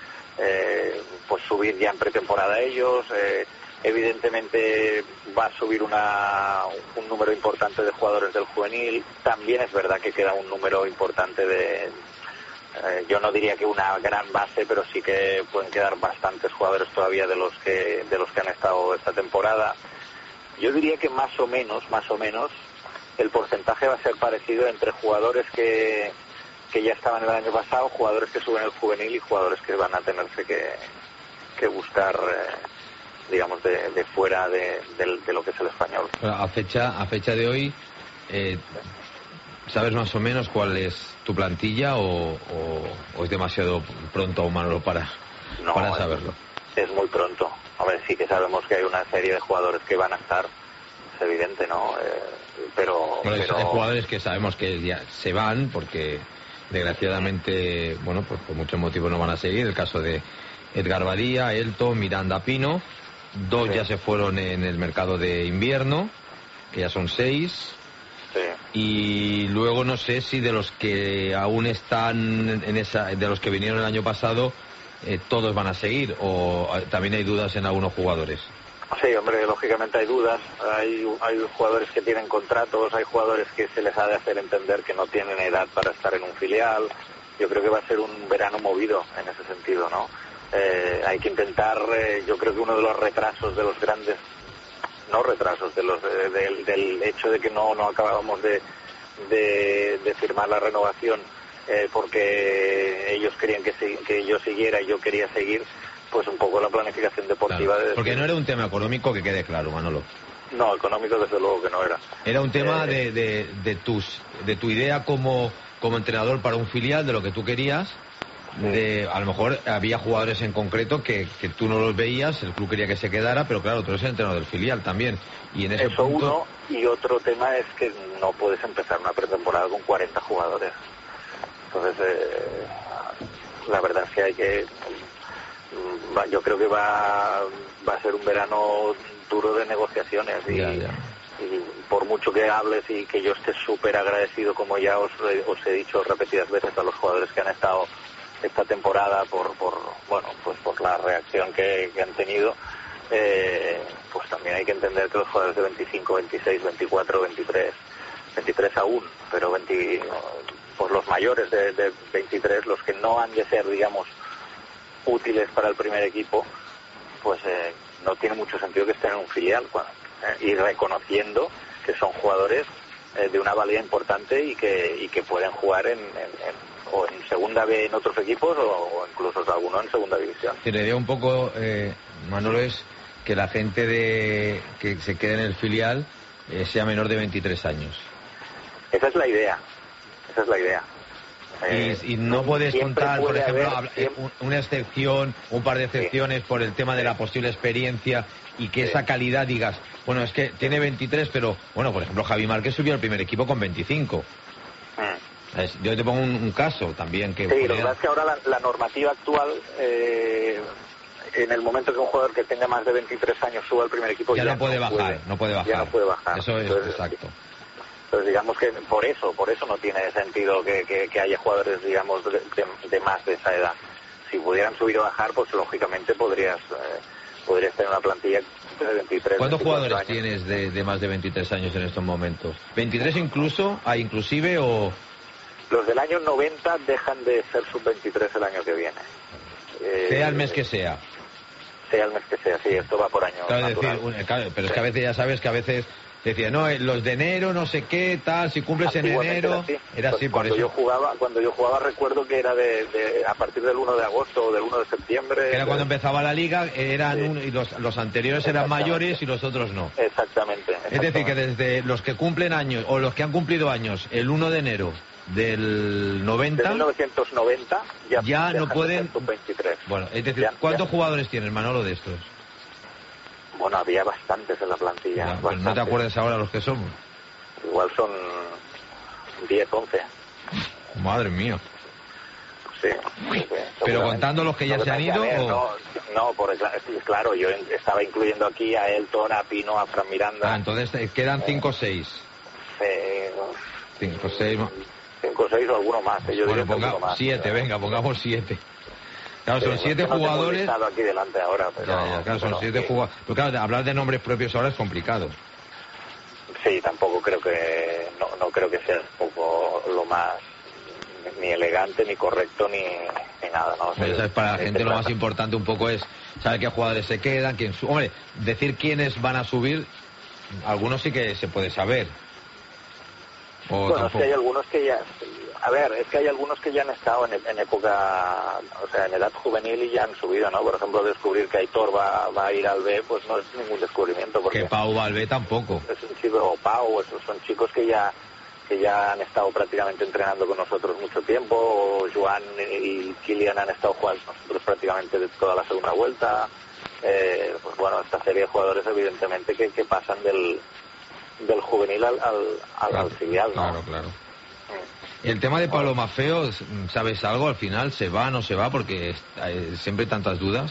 eh, pues subir ya en pretemporada ellos. Eh, evidentemente va a subir una, un número importante de jugadores del juvenil. También es verdad que queda un número importante de, eh, yo no diría que una gran base, pero sí que pueden quedar bastantes jugadores todavía de los que de los que han estado esta temporada. Yo diría que más o menos, más o menos, el porcentaje va a ser parecido entre jugadores que, que ya estaban el año pasado, jugadores que suben el juvenil y jugadores que van a tenerse que, que buscar, eh, digamos, de, de fuera de, de, de lo que es el español. A fecha, a fecha de hoy, eh, ¿sabes más o menos cuál es tu plantilla o, o, o es demasiado pronto, Manolo, para, no, para saberlo? Es, es muy pronto. A ver, sí que sabemos que hay una serie de jugadores que van a estar, es evidente, ¿no? Eh, pero, bueno, pero... Hay jugadores que sabemos que ya se van porque desgraciadamente, bueno, pues por muchos motivos no van a seguir. El caso de Edgar Badía, Elton, Miranda, Pino. Dos sí. Ya se fueron en el mercado de invierno, que ya son seis. Sí. Y luego no sé si de los que aún están en esa, de los que vinieron el año pasado, eh, todos van a seguir o también hay dudas en algunos jugadores. Sí, hombre, lógicamente hay dudas. Hay, hay jugadores que tienen contratos, hay jugadores que se les ha de hacer entender que no tienen edad para estar en un filial. Yo creo que va a ser un verano movido en ese sentido, ¿no? Eh, hay que intentar, eh, yo creo que uno de los retrasos de los grandes, no retrasos, de los de, de, del hecho de que no, no acabábamos de, de, de firmar la renovación eh, porque ellos querían que, que yo siguiera y yo quería seguir, pues un poco la planificación deportiva. Claro, de porque no era un tema económico, que quede claro, Manolo. No, económico desde luego que no era. Era un tema eh, de, de, de tus de tu idea como, como entrenador para un filial, de lo que tú querías. De, a lo mejor había jugadores en concreto que, que tú no los veías, el club quería que se quedara, pero claro, tú eres el entrenador del filial también. Y en ese Eso punto... uno, y otro tema es que no puedes empezar una pretemporada con cuarenta jugadores. Entonces, eh, la verdad es que hay que... Yo creo que va, va a ser un verano duro de negociaciones y, ya, ya. y por mucho que hables y que yo esté súper agradecido, como ya os, os he dicho repetidas veces a los jugadores que han estado esta temporada por, por bueno, pues por la reacción que, que han tenido, eh, pues también hay que entender que los jugadores de veinticinco, veintiséis, veinticuatro, veintitrés, veintitrés aún, pero veinte, pues los mayores de, de veintitrés, los que no han de ser, digamos, útiles para el primer equipo, pues eh, no tiene mucho sentido que estén en un filial, eh, y reconociendo que son jugadores eh, de una valía importante y que y que pueden jugar en, en, en o en segunda B en otros equipos o, o incluso alguno en segunda división. Y la idea un poco, eh, Manolo, es que la gente de que se quede en el filial eh, sea menor de veintitrés años. Esa es la idea, esa es la idea. Eh, y, y no puedes contar, por ejemplo, haber, siempre... una excepción, un par de excepciones sí. por el tema de la posible experiencia y que sí. esa calidad digas, bueno, es que tiene veintitrés, pero, bueno, por ejemplo, Javi Márquez subió al primer equipo con veinticinco. Mm. Yo te pongo un, un caso también que... Sí, podría... lo que pasa es que ahora la, la normativa actual, eh, en el momento que un jugador que tenga más de veintitrés años suba al primer equipo... Ya, ya no puede no bajar, puede, no puede bajar. Ya no puede bajar. Eso es entonces, exacto. Entonces digamos que por eso, por eso no tiene sentido que, que, que haya jugadores, digamos, de, de, de más de esa edad. Si pudieran subir o bajar, pues lógicamente podrías... Eh, podrías tener una plantilla de veintitrés. ¿Cuántos jugadores años. tienes de, de más de veintitrés años en estos momentos? ¿veintitrés incluso? ¿Ah, inclusive o...? Los del año noventa dejan de ser sub veintitrés el año que viene. Eh, sea el mes que sea. Sea el mes que sea, sí, esto va por año. Claro, natural. decir, un, claro, pero sí. es que a veces ya sabes que a veces decía, no, los de enero, no sé qué, tal, si cumples en enero... Era así, era así pues por cuando eso. Yo jugaba, cuando yo jugaba recuerdo que era de, de a partir del uno de agosto o del uno de septiembre. Era de... cuando empezaba la liga, eran Sí. un, y los, los anteriores eran mayores y los otros no. Exactamente, exactamente. Es decir, que desde los que cumplen años, o los que han cumplido años, el uno de enero del noventa... De mil novecientos noventa ya, ya no dejan de pueden... ser sub veintitrés. Bueno, es decir, Ya, ¿cuántos ya. jugadores tienes, Manolo, de estos? Bueno, había bastantes en la plantilla. Ya, pero no te bastantes. acuerdas ahora los que somos. Igual son diez, once. Madre mía. Sí, sí, sí, Pero seguramente. contando los que ya Lo se han pasa es ido, que, a ver, o... No, no porque, sí, claro, yo estaba incluyendo aquí a Elton, a Pino, a Fran Miranda. Ah, entonces eh, quedan cinco o seis. Eh, cinco o seis... cinco o seis o alguno más. eh, Yo Bueno, diría que alguno ponga más. siete, venga, pongamos siete. Claro, son Sí, siete no tengo el jugadores... listado aquí delante ahora, pero, Ya, ya, claro, son pero siete sí. jugadores... Pero claro, hablar de nombres propios ahora es complicado. Sí, tampoco creo que no, no creo que sea un poco lo más ni elegante, ni correcto, ni, ni nada, ¿no? O sea, Pues, ¿sabes? Para la este gente lo más trata- importante un poco es saber qué jugadores se quedan, quién su... Hombre, decir quiénes van a subir, algunos sí que se puede saber. O Bueno, es tampoco. que hay algunos que ya... A ver, es que hay algunos que ya han estado en, en época, o sea, en edad juvenil y ya han subido, ¿no? Por ejemplo, descubrir que Aitor va, va a ir al B, pues no es ningún descubrimiento, porque Que Pau Valvé tampoco. es un chico, o Pau, esos son chicos que ya que ya han estado prácticamente entrenando con nosotros mucho tiempo, o Joan y Kilian han estado jugando con nosotros prácticamente de toda la segunda vuelta. Eh, pues bueno, esta serie de jugadores evidentemente que, que pasan del, del juvenil al, al, al, Claro, al filial, ¿no? claro, claro. El tema de Pablo Mafeo, ¿sabes algo? Al final, ¿se va, no se va? Porque hay siempre hay tantas dudas.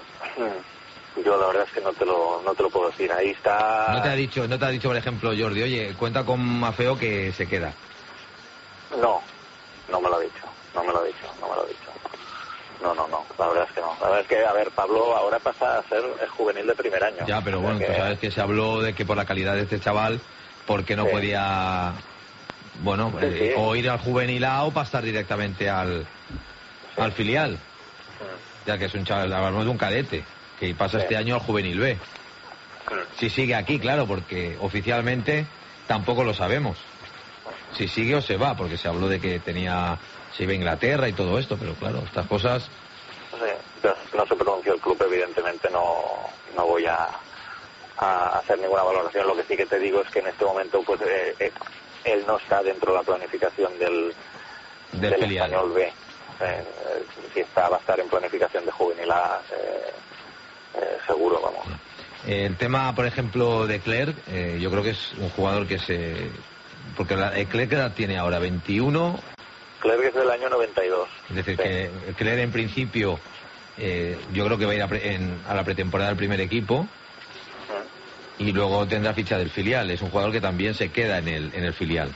Yo la verdad es que no te lo, no te lo puedo decir. Ahí está... ¿No te ha dicho, no te ha dicho, por ejemplo, Jordi, oye, cuenta con Mafeo que se queda? No, no me lo ha dicho, no me lo ha dicho, no me lo ha dicho. No, no, no, la verdad es que no. La verdad es que, a ver, Pablo ahora pasa a ser el juvenil de primer año. Ya, pero O sea bueno, que- tú sabes que se habló de que por la calidad de este chaval, porque no Sí. podía, bueno, Sí, eh, sí. o ir al juvenil A o pasar directamente al, al filial. Mm. Ya que es un chaval, hablamos de un cadete, que pasa Sí. este año al juvenil B. Mm. Si sigue aquí, claro, porque oficialmente tampoco lo sabemos. Si sigue o se va, porque se habló de que tenía, se iba a Inglaterra y todo esto, pero claro, estas cosas... Sí, no, no se pronunció el club, evidentemente no, no voy a, a hacer ninguna valoración. Lo que sí que te digo es que en este momento pues eh, eh, él no está dentro de la planificación del, Del del filial. Español B. Eh, eh, si está, va a estar en planificación de juvenil A, eh, eh, seguro, vamos. El tema, por ejemplo, de Clerc, eh, yo creo que es un jugador que se... Porque la, eh, Clerc ¿qué edad tiene ahora? veintiuno, Clerc es del año noventa y dos. es decir, Sí. que Clerc en principio eh, yo creo que va a ir a, pre- en- a la pretemporada del primer equipo Mm. y luego tendrá ficha del filial. Es un jugador que también se queda en el, en el filial.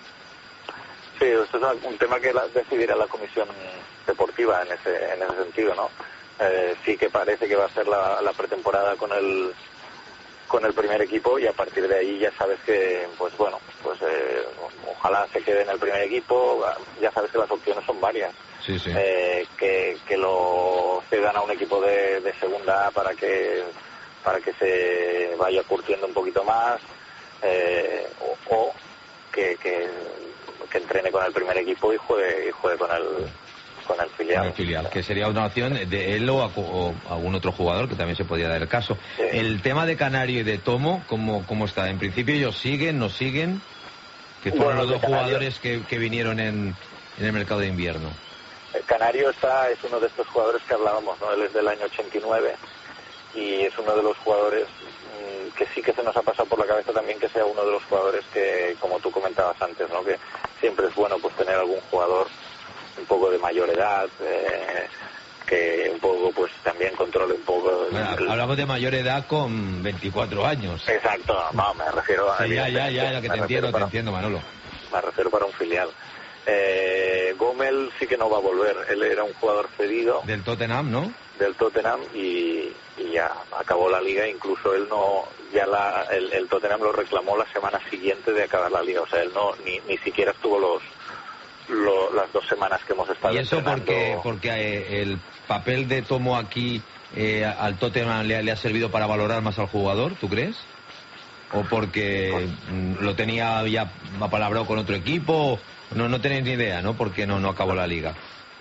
Sí, esto es un tema que la, decidirá la comisión deportiva en ese, en ese sentido, ¿no? Eh, sí que parece que va a ser la, la pretemporada con el con el primer equipo y a partir de ahí ya sabes que, pues bueno, pues eh, ojalá se quede en el primer equipo. Ya sabes que las opciones son varias. Sí, sí. Eh, que, que lo cedan a un equipo de, de segunda A para que para que se vaya curtiendo un poquito más, eh, o, o que, que, que entrene con el primer equipo y juegue, y juegue con el con el filial. En el filial, que sería una opción de él o, a- o algún otro jugador que también se podría dar el caso. Sí. El tema de Canario y de Tomo, ¿cómo, cómo está? En principio ellos siguen, no siguen, que fueron Bueno, los de dos Canario. jugadores que, que vinieron en, en el mercado de invierno. El Canario está, es uno de estos jugadores que hablábamos, ¿no? Él es del año ochenta y nueve y es uno de los jugadores mmm, que sí que se nos ha pasado por la cabeza también que sea uno de los jugadores que, como tú comentabas antes, ¿no? Que siempre es bueno pues tener algún jugador un poco de mayor edad, eh, que un poco pues también controle un poco. Bueno, el... hablamos de mayor edad con veinticuatro años. Exacto, no, me refiero a... Sí, ya, ya, ya, ya, que te entiendo, para, te entiendo, Manolo. Me refiero para un filial. Eh, Gómez sí que no va a volver, él era un jugador cedido. Del Tottenham, ¿no? Del Tottenham y, y ya acabó la liga, incluso él no, ya la, el, el Tottenham lo reclamó la semana siguiente de acabar la liga, o sea, él no, ni, ni siquiera estuvo los... Lo, las dos semanas que hemos estado. ¿Y eso entrenando... porque, porque eh, el papel de Tomo aquí eh, al Tottenham le, le ha servido para valorar más al jugador, tú crees? ¿O porque pues... lo tenía ya apalabrado con otro equipo? No, no tenéis ni idea, ¿no? ¿Por qué no, no acabó la liga?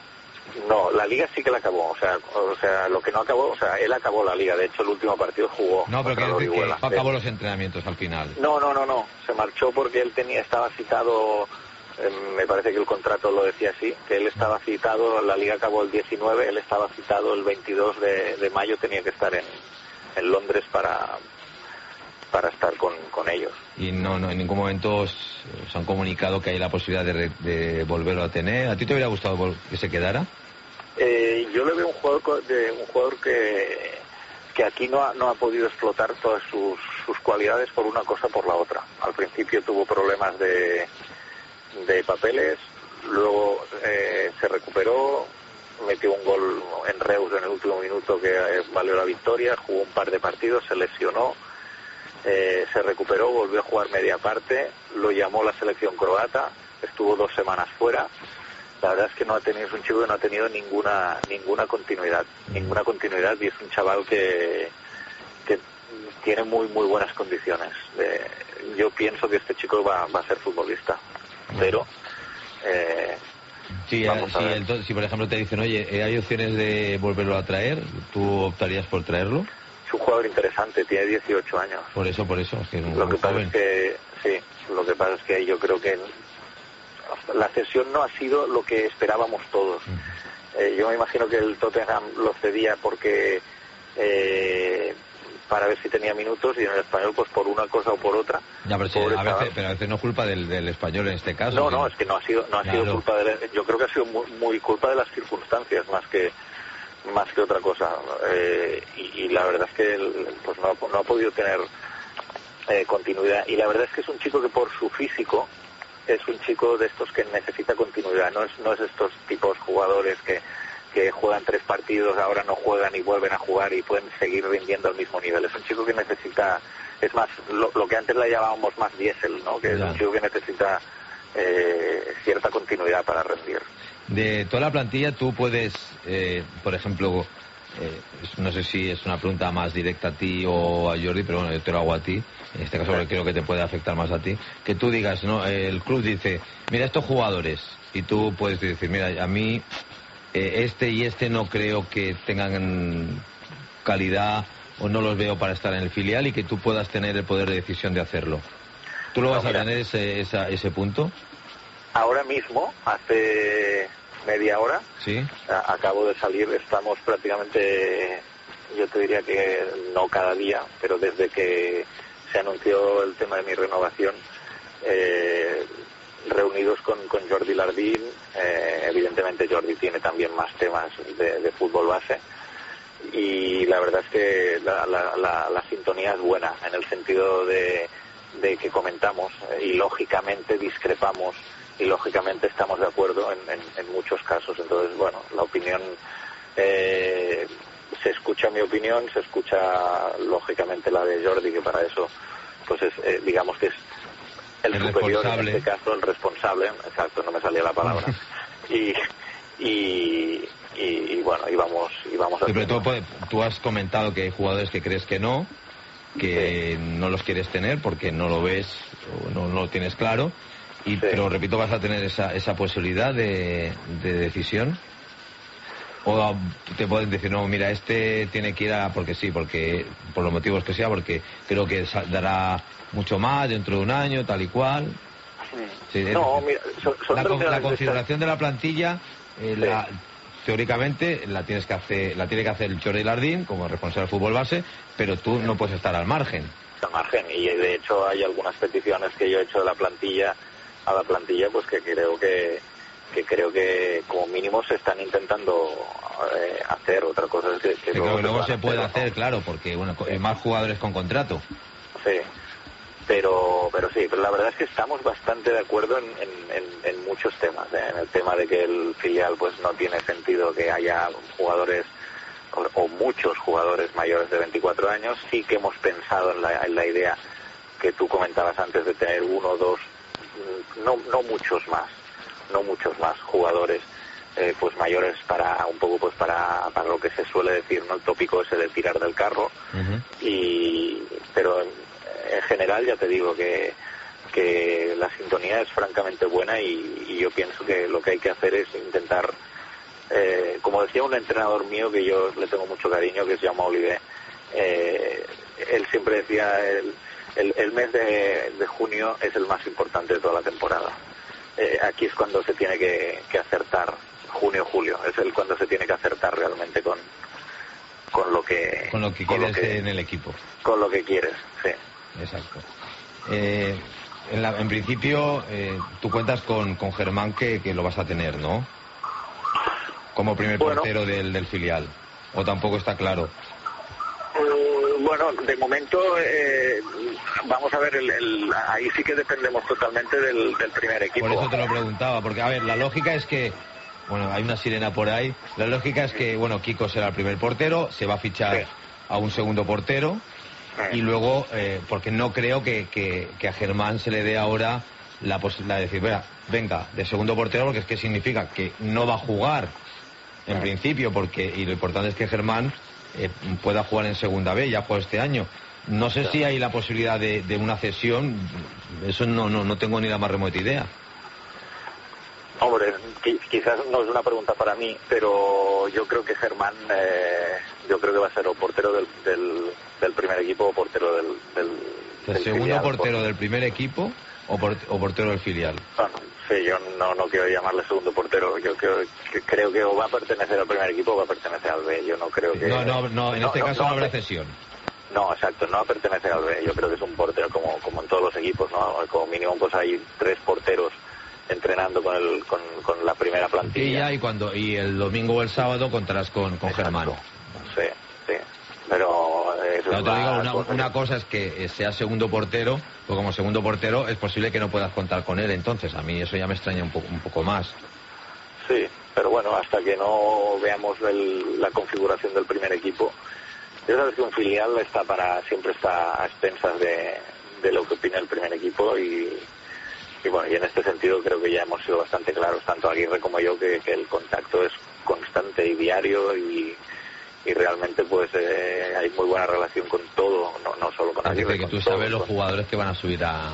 No, la liga sí que la acabó, o sea, o sea, lo que no acabó, o sea, él acabó la liga, de hecho el último partido jugó. No, pero quiero decir que no acabó los entrenamientos al final. No, no, no, no, se marchó porque él tenía, estaba citado... Me parece que el contrato lo decía así, que él estaba citado, la liga acabó el diecinueve, él estaba citado el veintidós de, de mayo, tenía que estar en, en Londres para para estar con, con ellos. Y no, no en ningún momento os, os han comunicado que hay la posibilidad de, de volverlo a tener. ¿A ti te hubiera gustado que se quedara? Eh, yo le veo un jugador de un jugador que que aquí no ha, no ha podido explotar todas sus, sus cualidades por una cosa o por la otra. Al principio tuvo problemas de de papeles, luego eh, se recuperó, metió un gol en Reus en el último minuto que eh, valió la victoria, jugó un par de partidos, se lesionó, eh, se recuperó, volvió a jugar media parte, lo llamó la selección croata, estuvo dos semanas fuera. La verdad es que no ha tenido, es un chico que no ha tenido ninguna ninguna continuidad, ninguna continuidad y es un chaval que que tiene muy muy buenas condiciones. Eh, yo pienso que este chico va, va a ser futbolista. Pero eh, sí, vamos a sí, ver. el, si por ejemplo te dicen, oye, eh, hay opciones de volverlo a traer, ¿tú optarías por traerlo? Es un jugador interesante, tiene dieciocho años. Por eso, por eso. Es que es un lo que pasa joven. es que sí, lo que pasa es que yo creo que la cesión no ha sido lo que esperábamos todos. Uh-huh. eh, yo me imagino que el Tottenham lo cedía porque eh, para ver si tenía minutos, y en el Español pues por una cosa o por otra. Ya, pero, sí, a veces, pero a veces no es culpa del, del Español en este caso. No, que... no, es que no ha sido no ha claro. sido culpa de, yo creo que ha sido muy, muy culpa de las circunstancias más que más que otra cosa. Eh, y, y la verdad es que él, pues no, no ha podido tener eh, continuidad, y la verdad es que es un chico que por su físico es un chico de estos que necesita continuidad, no es no es estos tipos jugadores que que juegan tres partidos, ahora no juegan y vuelven a jugar y pueden seguir rindiendo al mismo nivel. Es un chico que necesita, es más, lo, lo que antes le llamábamos más diésel, ¿no? Que es un chico que necesita eh, cierta continuidad para rendir. De toda la plantilla tú puedes, eh, por ejemplo, eh, no sé si es una pregunta más directa a ti o a Jordi, pero bueno, yo te lo hago a ti, en este caso sí. Creo que te puede afectar más a ti, que tú digas, ¿no? El club dice, mira, estos jugadores, y tú puedes decir, mira, a mí... este y este no creo que tengan calidad o no los veo para estar en el filial, y que tú puedas tener el poder de decisión de hacerlo. ¿Tú lo no, vas mira, a tener ese, esa, ese punto? Ahora mismo, hace media hora, ¿sí? a, acabo de salir, estamos prácticamente, yo te diría que no cada día, pero desde que se anunció el tema de mi renovación, eh, reunidos con, con Jordi Lardín. Eh, evidentemente Jordi tiene también más temas de, de fútbol base, y la verdad es que la, la, la, la sintonía es buena, en el sentido de, de que comentamos eh, y lógicamente discrepamos y lógicamente estamos de acuerdo en, en, en muchos casos. Entonces, bueno, la opinión eh, se escucha mi opinión, se escucha lógicamente la de Jordi, que para eso pues es, eh, digamos que es el, el superior, en este caso el responsable, exacto, no me salía la palabra. y, y, y, y bueno, íbamos, íbamos a... Sí, pero tú, tú has comentado que hay jugadores que crees que no, que sí. no los quieres tener porque no lo ves o no, no lo tienes claro, y sí. pero repito, vas a tener esa, esa posibilidad de, de decisión. O te pueden decir, no, mira, este tiene que ir a, porque sí, porque por los motivos que sea, porque creo que dará mucho más dentro de un año, tal y cual. Sí, no, mira, son, son la, la configuración de la plantilla, eh, sí. la, teóricamente la tienes que hacer, la tiene que hacer el Jordi Lardín como responsable del fútbol base, pero tú no puedes estar al margen. Al margen, y de hecho hay algunas peticiones que yo he hecho de la plantilla a la plantilla, pues que creo que que creo que como mínimo se están intentando eh, hacer. Otra cosa es que, que sí, luego, luego se, se puede ¿no? hacer, claro, porque bueno, hay más jugadores con contrato. Sí, pero pero sí, pero la verdad es que estamos bastante de acuerdo en, en, en, en muchos temas, ¿eh? En el tema de que el filial pues no tiene sentido que haya jugadores o, o muchos jugadores mayores de veinticuatro años. Sí que hemos pensado en la, en la idea que tú comentabas antes de tener uno o dos, no no muchos más, no muchos más jugadores eh, pues mayores para un poco pues para, para lo que se suele decir, no el tópico ese de tirar del carro. Uh-huh. Y pero en, en general ya te digo que que la sintonía es francamente buena y, y yo pienso que lo que hay que hacer es intentar, eh, como decía un entrenador mío que yo le tengo mucho cariño, que se llama Oliver, eh, él siempre decía el, el, el mes de, de junio es el más importante de toda la temporada. Eh, aquí es cuando se tiene que, que acertar, junio, julio, es el cuando se tiene que acertar realmente con con lo que con lo que quieres lo que, en el equipo, con lo que quieres, sí. Exacto. Eh, en, la, en principio eh, tú cuentas con, con Germán que, que lo vas a tener, ¿no? Como primer bueno, portero del, del filial, o tampoco está claro. Bueno, de momento eh, vamos a ver, el, el, ahí sí que dependemos totalmente del, del primer equipo. Por eso te lo preguntaba, porque a ver, la lógica es que, bueno, hay una sirena por ahí, la lógica es que, bueno, Kiko será el primer portero, se va a fichar sí. a un segundo portero, sí. y luego, eh, porque no creo que, que, que a Germán se le dé ahora la posibilidad de decir, venga, venga, de segundo portero, porque es que significa que no va a jugar en sí. principio, porque, y lo importante es que Germán Eh, pueda jugar en segunda B, ya jugó este año. No sé si hay la posibilidad de, de una cesión, eso no, no no tengo ni la más remota idea. Hombre, quizás no es una pregunta para mí, pero yo creo que Germán, eh, yo creo que va a ser o portero del, del, del primer equipo o portero del, del, ¿El del segundo filial, portero por... del primer equipo o, por, o portero del filial? Bueno, sí, yo no, no quiero llamarle segundo portero. Yo creo que, creo que o va a pertenecer al primer equipo o va a pertenecer al B. Yo no creo que... No, no, no en no, este no, caso no, no habrá cesión. No, exacto, no va a pertenecer al B. Yo creo que es un portero como, como en todos los equipos, ¿no? Como mínimo pues hay tres porteros entrenando con el con, con la primera plantilla. Y, y, cuando, y el domingo o el sábado contarás con, con Germán. Sí, sí. Pero eso no, es te digo, una, cosa una que... cosa es que sea segundo portero, pues como segundo portero es posible que no puedas contar con él, entonces a mí eso ya me extraña un poco, un poco más. Sí, pero bueno, hasta que no veamos el, la configuración del primer equipo, ya sabes que un filial está para siempre está a expensas de, de lo que opina el primer equipo y, y bueno, y en este sentido creo que ya hemos sido bastante claros, tanto Aguirre como yo, que, que el contacto es constante y diario y y realmente pues eh, hay muy buena relación con todo, no, no solo con Aguirre. Así que tú sabes los jugadores que van a subir a,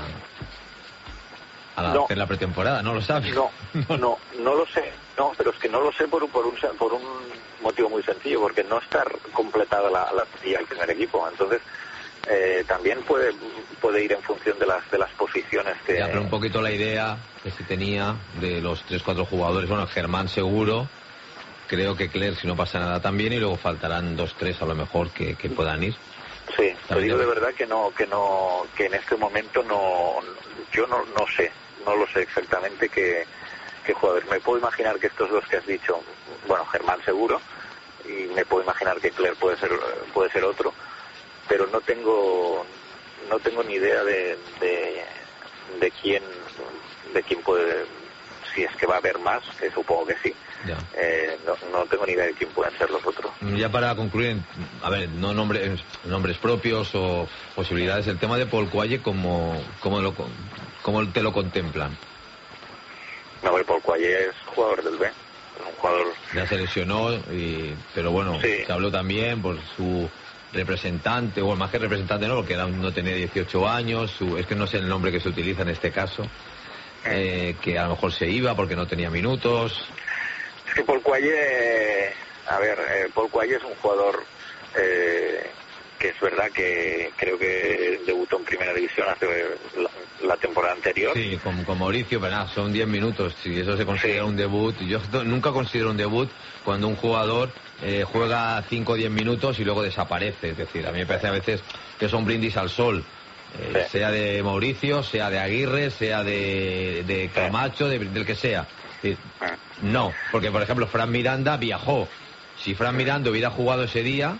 a la, no, hacer la pretemporada, ¿no lo sabes? No, no, no, no lo sé, no, pero es que no lo sé por, por, un, por un motivo muy sencillo, porque no está completada la, la plantilla del primer equipo, entonces eh, también puede puede ir en función de las de las posiciones que... Ya, pero un poquito la idea que se tenía de los tres, cuatro jugadores, bueno, Germán seguro... Creo que Claire, si no pasa nada, también, y luego faltarán dos, tres a lo mejor que, que puedan ir. Sí, te digo de verdad que no, que no, que en este momento no, yo no, no sé, no lo sé exactamente qué, qué jugadores. Me puedo imaginar que estos dos que has dicho, bueno, Germán seguro, y me puedo imaginar que Claire puede ser, puede ser otro, pero no tengo, no tengo ni idea de, de, de quién, de quién puede, si es que va a haber más, que supongo que sí. Eh, no, no tengo ni idea de quién pueden ser los otros. Ya para concluir, a ver, no nombres, nombres propios o posibilidades, el tema de Paul Quaye, ¿cómo, cómo, lo, cómo te lo contemplan? No, el Paul Quaye es jugador del B, es un jugador... Ya se lesionó, y, pero bueno, sí. Se habló también por su representante, o más que representante no, porque era, no tenía dieciocho años, su, es que no sé el nombre que se utiliza en este caso, eh, que a lo mejor se iba porque no tenía minutos... Es que Paul Quaye, a ver, eh, Paul Quaye es un jugador eh, que es verdad que creo que debutó en primera división hace la, la temporada anterior. Sí, con, con Mauricio, pero nada, son diez minutos, si eso se considera sí. un debut. Yo nunca considero un debut cuando un jugador eh, juega cinco o diez minutos y luego desaparece. Es decir, a mí me parece a veces que son brindis al sol. Eh, sí. Sea de Mauricio, sea de Aguirre, sea de, de Camacho, de, del que sea. Sí. No, porque por ejemplo Fran Miranda viajó. Si Fran Miranda hubiera jugado ese día,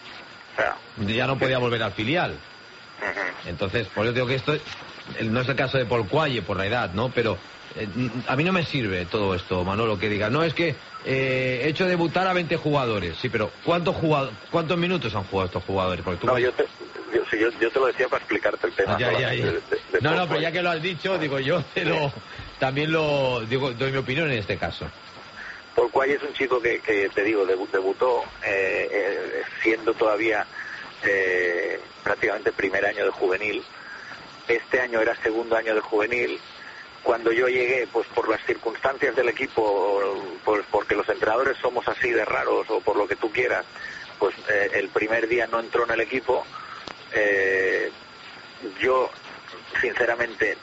ya no podía volver al filial. Entonces, por eso digo que esto no es el caso de Paul Quaye por la edad, ¿no? Pero eh, a mí no me sirve todo esto, Manolo, que diga, no, es que eh, he hecho debutar a veinte jugadores. Sí, pero ¿cuántos jugado, cuántos minutos han jugado estos jugadores? Porque tú no, vas... yo, te, yo, sí, yo, yo te lo decía para explicarte el tema. Ah, ya, ya, ya. De, de, de no, no, pero ya que lo has dicho, digo yo, pero también lo digo, doy mi opinión en este caso. Paul Quaye es un chico que, que te digo, debutó eh, eh, siendo todavía eh, prácticamente primer año de juvenil. Este año era segundo año de juvenil. Cuando yo llegué, pues por las circunstancias del equipo, pues porque los entrenadores somos así de raros o por lo que tú quieras, pues eh, el primer día no entró en el equipo. Eh, yo, sinceramente,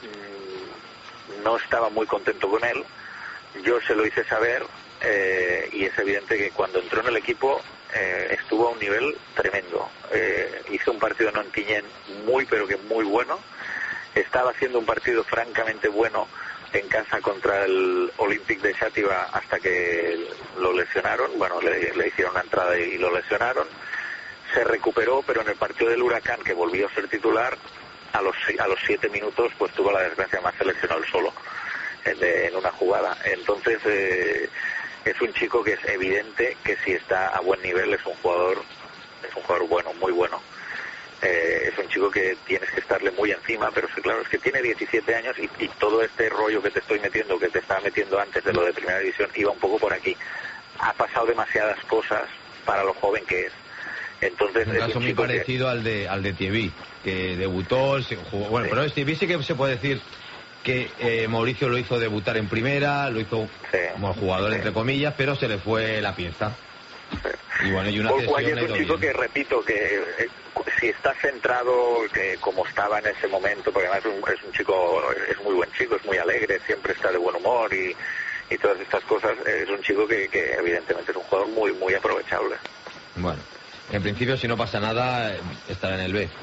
no estaba muy contento con él. Yo se lo hice saber eh, y es evidente que cuando entró en el equipo eh, estuvo a un nivel tremendo. Eh, hizo un partido en Ontinyent muy, pero que muy bueno. Estaba haciendo un partido francamente bueno en casa contra el Olympique de Xàtiva hasta que lo lesionaron. Bueno, le, le hicieron una entrada y lo lesionaron. Se recuperó, pero en el partido del Huracán, que volvió a ser titular, a los a los siete minutos pues tuvo la desgracia, más se lesionó él solo en, en una jugada. Entonces eh, es un chico que es evidente que si está a buen nivel es un jugador es un jugador bueno, muy bueno. Eh, es un chico que tienes que estarle muy encima, pero sí, claro, es que tiene diecisiete años y, y todo este rollo que te estoy metiendo, que te estaba metiendo antes de lo de Primera División, iba un poco por aquí. Ha pasado demasiadas cosas para lo joven que es. Entonces, es un es caso un muy parecido que... al de al de Thierry, que debutó, jugó, bueno, sí. Pero Thierry sí que se puede decir que eh, Mauricio lo hizo debutar en primera, lo hizo sí. como jugador sí. entre comillas, pero se le fue la pinza. Sí. Y bueno, y una Paul Quaye es un chico bien. que, repito, que eh, si está centrado, que como estaba en ese momento, porque además es un, es un chico, es muy buen chico, es muy alegre, siempre está de buen humor y, y todas estas cosas, es un chico que, que evidentemente es un jugador muy, muy aprovechable. Bueno, en principio si no pasa nada, estará en el B.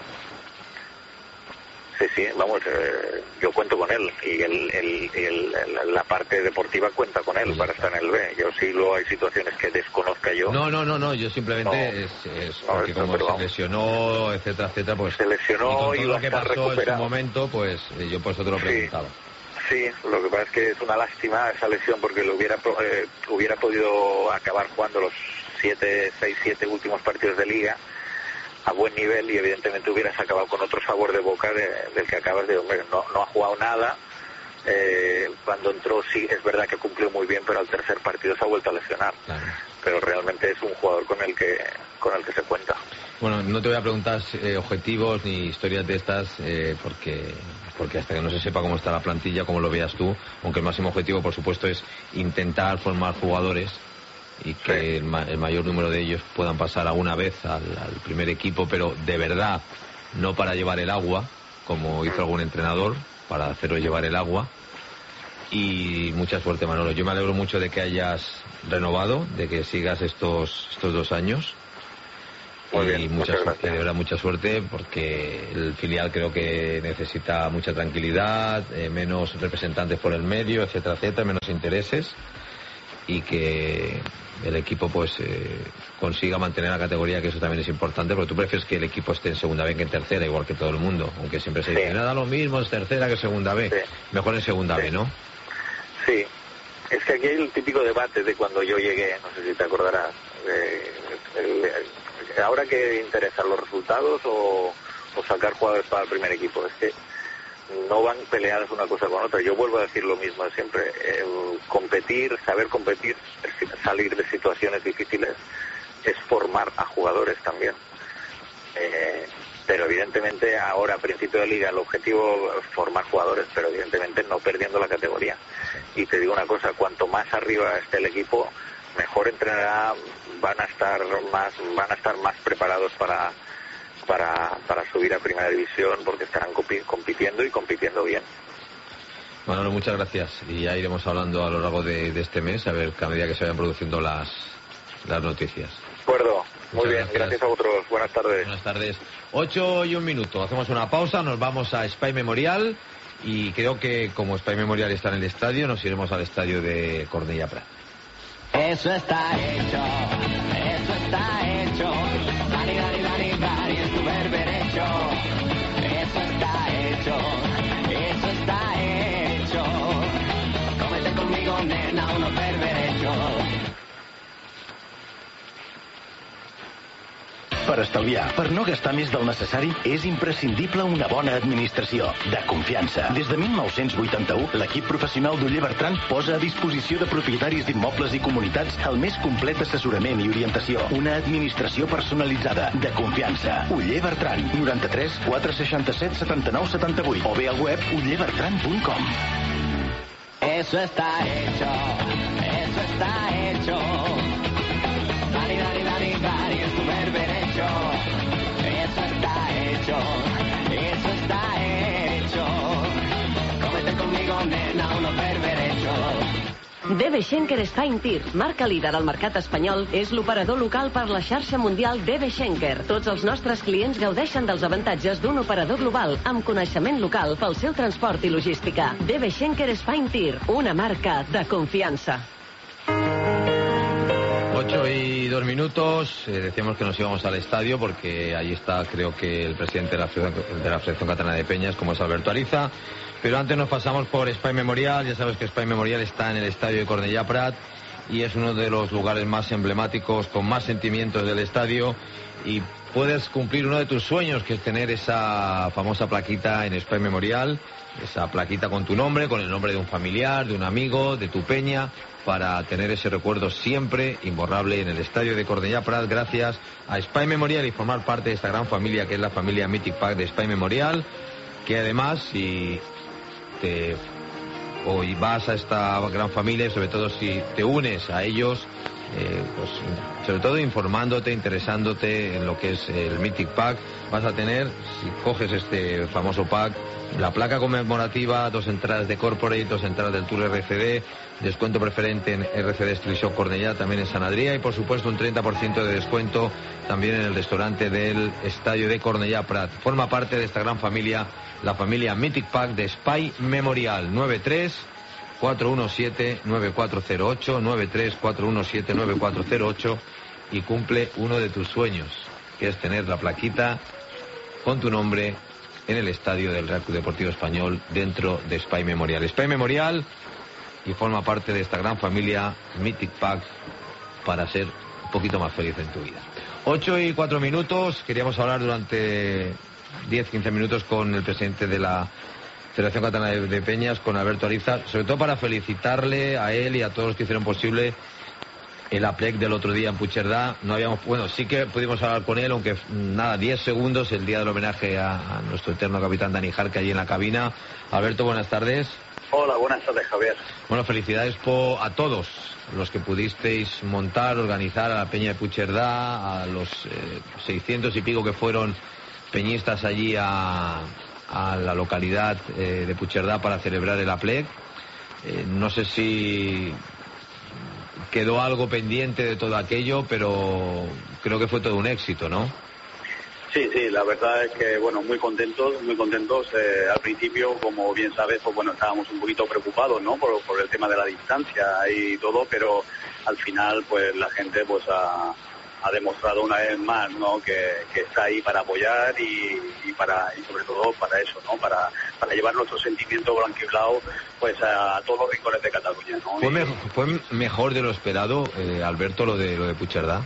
Sí, sí, vamos, eh, yo cuento con él y el, el, el, el, la parte deportiva cuenta con él sí, para estar en el B. Yo sí luego hay situaciones que desconozca yo. No, no, no, no, yo simplemente no, es, es no, porque esto, como se vamos. lesionó, etcétera, etcétera, pues... Se lesionó y, y todo lo que pasó recuperado. En su momento, pues yo por eso te lo preguntaba. Sí, sí, lo que pasa es que es una lástima esa lesión porque lo hubiera, eh, hubiera podido acabar jugando los siete, seis, siete últimos partidos de Liga a buen nivel y evidentemente hubieras acabado con otro sabor de boca de, del que acabas de, hombre, no, no ha jugado nada, eh, cuando entró sí, es verdad que cumplió muy bien, pero al tercer partido se ha vuelto a lesionar, claro. Pero realmente es un jugador con el que con el que se cuenta. Bueno, no te voy a preguntar eh, objetivos ni historias de estas, eh, porque porque hasta que no se sepa cómo está la plantilla, cómo lo veas tú, aunque el máximo objetivo, por supuesto, es intentar formar jugadores y que sí. el, ma el mayor número de ellos puedan pasar alguna vez al, al primer equipo, pero de verdad, no para llevar el agua, como hizo algún entrenador, para hacerlo llevar el agua. Y mucha suerte, Manolo. Yo me alegro mucho de que hayas renovado, de que sigas estos, estos dos años. Muy y bien, mucha suerte, gracias. de verdad, mucha suerte, porque el filial creo que necesita mucha tranquilidad, eh, menos representantes por el medio, etcétera, etcétera, menos intereses, y que el equipo pues eh, consiga mantener la categoría, que eso también es importante, porque tú prefieres que el equipo esté en segunda B que en tercera, igual que todo el mundo, aunque siempre se dice, sí. nada, lo mismo es tercera que segunda B, sí. Mejor en segunda sí. B, ¿no? Sí, es que aquí hay el típico debate de cuando yo llegué, no sé si te acordarás, eh, el, el, ahora que interesan los resultados o, o sacar jugadores para el primer equipo, es que no van peleadas una cosa con otra. Yo vuelvo a decir lo mismo de siempre, eh, competir, saber competir, salir de situaciones difíciles, es formar a jugadores también. Eh, pero evidentemente ahora a principio de liga el objetivo es formar jugadores, pero evidentemente no perdiendo la categoría. Y te digo una cosa, cuanto más arriba esté el equipo, mejor entrenará, van a estar más, van a estar más preparados para Para, para subir a Primera División, porque estarán compitiendo y compitiendo bien. Manolo, muchas gracias, y ya iremos hablando a lo largo de, de este mes, a ver a medida que se vayan produciendo las, las noticias. De acuerdo, muy muchas bien, gracias. gracias a vosotros. Carlos. Buenas tardes. Buenas tardes. Ocho y un minuto. Hacemos una pausa, nos vamos a Espai Memorial y creo que como Espai Memorial está en el estadio, nos iremos al estadio de Cornellà Prat. Eso está hecho, eso está hecho. Dani, Dani, Dani, Dani, es tu berberecho. Eso está hecho, eso está hecho. Cómete conmigo, nena, unos berberechos. Per estalviar, per no gastar més del necessari, és imprescindible una bona administració, de confiança. Des de mil nou-cents vuitanta-u, l'equip professional d'Oller Bertran posa a disposició de propietaris d'immobles i comunitats el més complet assessorament i orientació. Una administració personalitzada, de confiança. Oller Bertran, noranta-tres quatre seixanta-set setanta-nou setanta-vuit o bé al web oller bertran punt com. Eso está hecho, eso está hecho. Dani, Dani, Dani, Dani, es tu berberecho. Eso está hecho, eso está hecho. Cómete conmigo, nena, unos berberechos. D B Schenker Spain Tir, marca líder al mercat espanyol, és l'operador local per la xarxa mundial D B Schenker. Tots els nostres clients gaudeixen dels avantatges d'un operador global amb coneixement local pel seu transport i logística. D B Schenker Spain Tir, una marca de confiança. Ocho y dos minutos, eh, decíamos que nos íbamos al estadio porque allí está, creo que el presidente de la, de la Federación Catalana de Peñas, como es Alberto Ariza. Pero antes nos pasamos por Espai Memorial. Ya sabes que Espai Memorial está en el estadio de Cornellà Prat y es uno de los lugares más emblemáticos, con más sentimientos del estadio, y puedes cumplir uno de tus sueños, que es tener esa famosa plaquita en Espai Memorial, esa plaquita con tu nombre, con el nombre de un familiar, de un amigo, de tu peña, para tener ese recuerdo siempre imborrable en el estadio de Cornellà Prat, gracias a Espai Memorial, y formar parte de esta gran familia que es la familia Mythic Pack de Espai Memorial, que además, si te hoy vas a esta gran familia, y sobre todo si te unes a ellos, eh, pues sobre todo informándote, interesándote en lo que es el Mythic Pack, vas a tener, si coges este famoso pack, la placa conmemorativa, dos entradas de Corporate, dos entradas del Tour R C D, descuento preferente en R C D Street Shop Cornellà, también en Sant Adrià, y por supuesto un treinta por ciento de descuento también en el restaurante del estadio de Cornellà Prat. Forma parte de esta gran familia, la familia Mythic Pack de Espai Memorial. Nueve tres cuatro uno siete nueve cuatro cero ocho, nueve tres cuatro uno siete nueve cuatro cero ocho, y cumple uno de tus sueños, que es tener la plaquita con tu nombre en el estadio del Real Club Deportivo Español, dentro de Espai Memorial. Espai Memorial, y forma parte de esta gran familia Mythic Pack para ser un poquito más feliz en tu vida. Ocho y cuatro minutos, queríamos hablar durante diez quince minutos con el presidente de la Federación Catalana de, de Peñas, con Alberto Ariza, sobre todo para felicitarle a él y a todos los que hicieron posible el aplec del otro día en Puigcerdà. No habíamos, bueno, sí que pudimos hablar con él, aunque nada, diez segundos, el día del homenaje a, a nuestro eterno capitán Dani Jarque allí en la cabina. Alberto, buenas tardes. Hola, buenas tardes, Javier. Bueno, felicidades po, a todos los que pudisteis montar, organizar a la Peña de Puigcerdà, a los eh, seiscientos y pico que fueron peñistas allí a, a la localidad eh, de Puigcerdà para celebrar el aplec. Eh, no sé si quedó algo pendiente de todo aquello, pero creo que fue todo un éxito, ¿no? Sí, sí, la verdad es que, bueno, muy contentos, muy contentos. Eh, al principio, como bien sabes, pues bueno, estábamos un poquito preocupados, ¿no? Por, por el tema de la distancia y todo, pero al final, pues la gente, pues ha, ha demostrado una vez más, ¿no? Que, que está ahí para apoyar y, y para, y sobre todo para eso, ¿no? Para, para llevar nuestro sentimiento blanquiblao, pues a, a todos los rincones de Cataluña, ¿no? ¿Fue, me, fue mejor de lo esperado, eh, Alberto, lo de lo de Puigcerdà?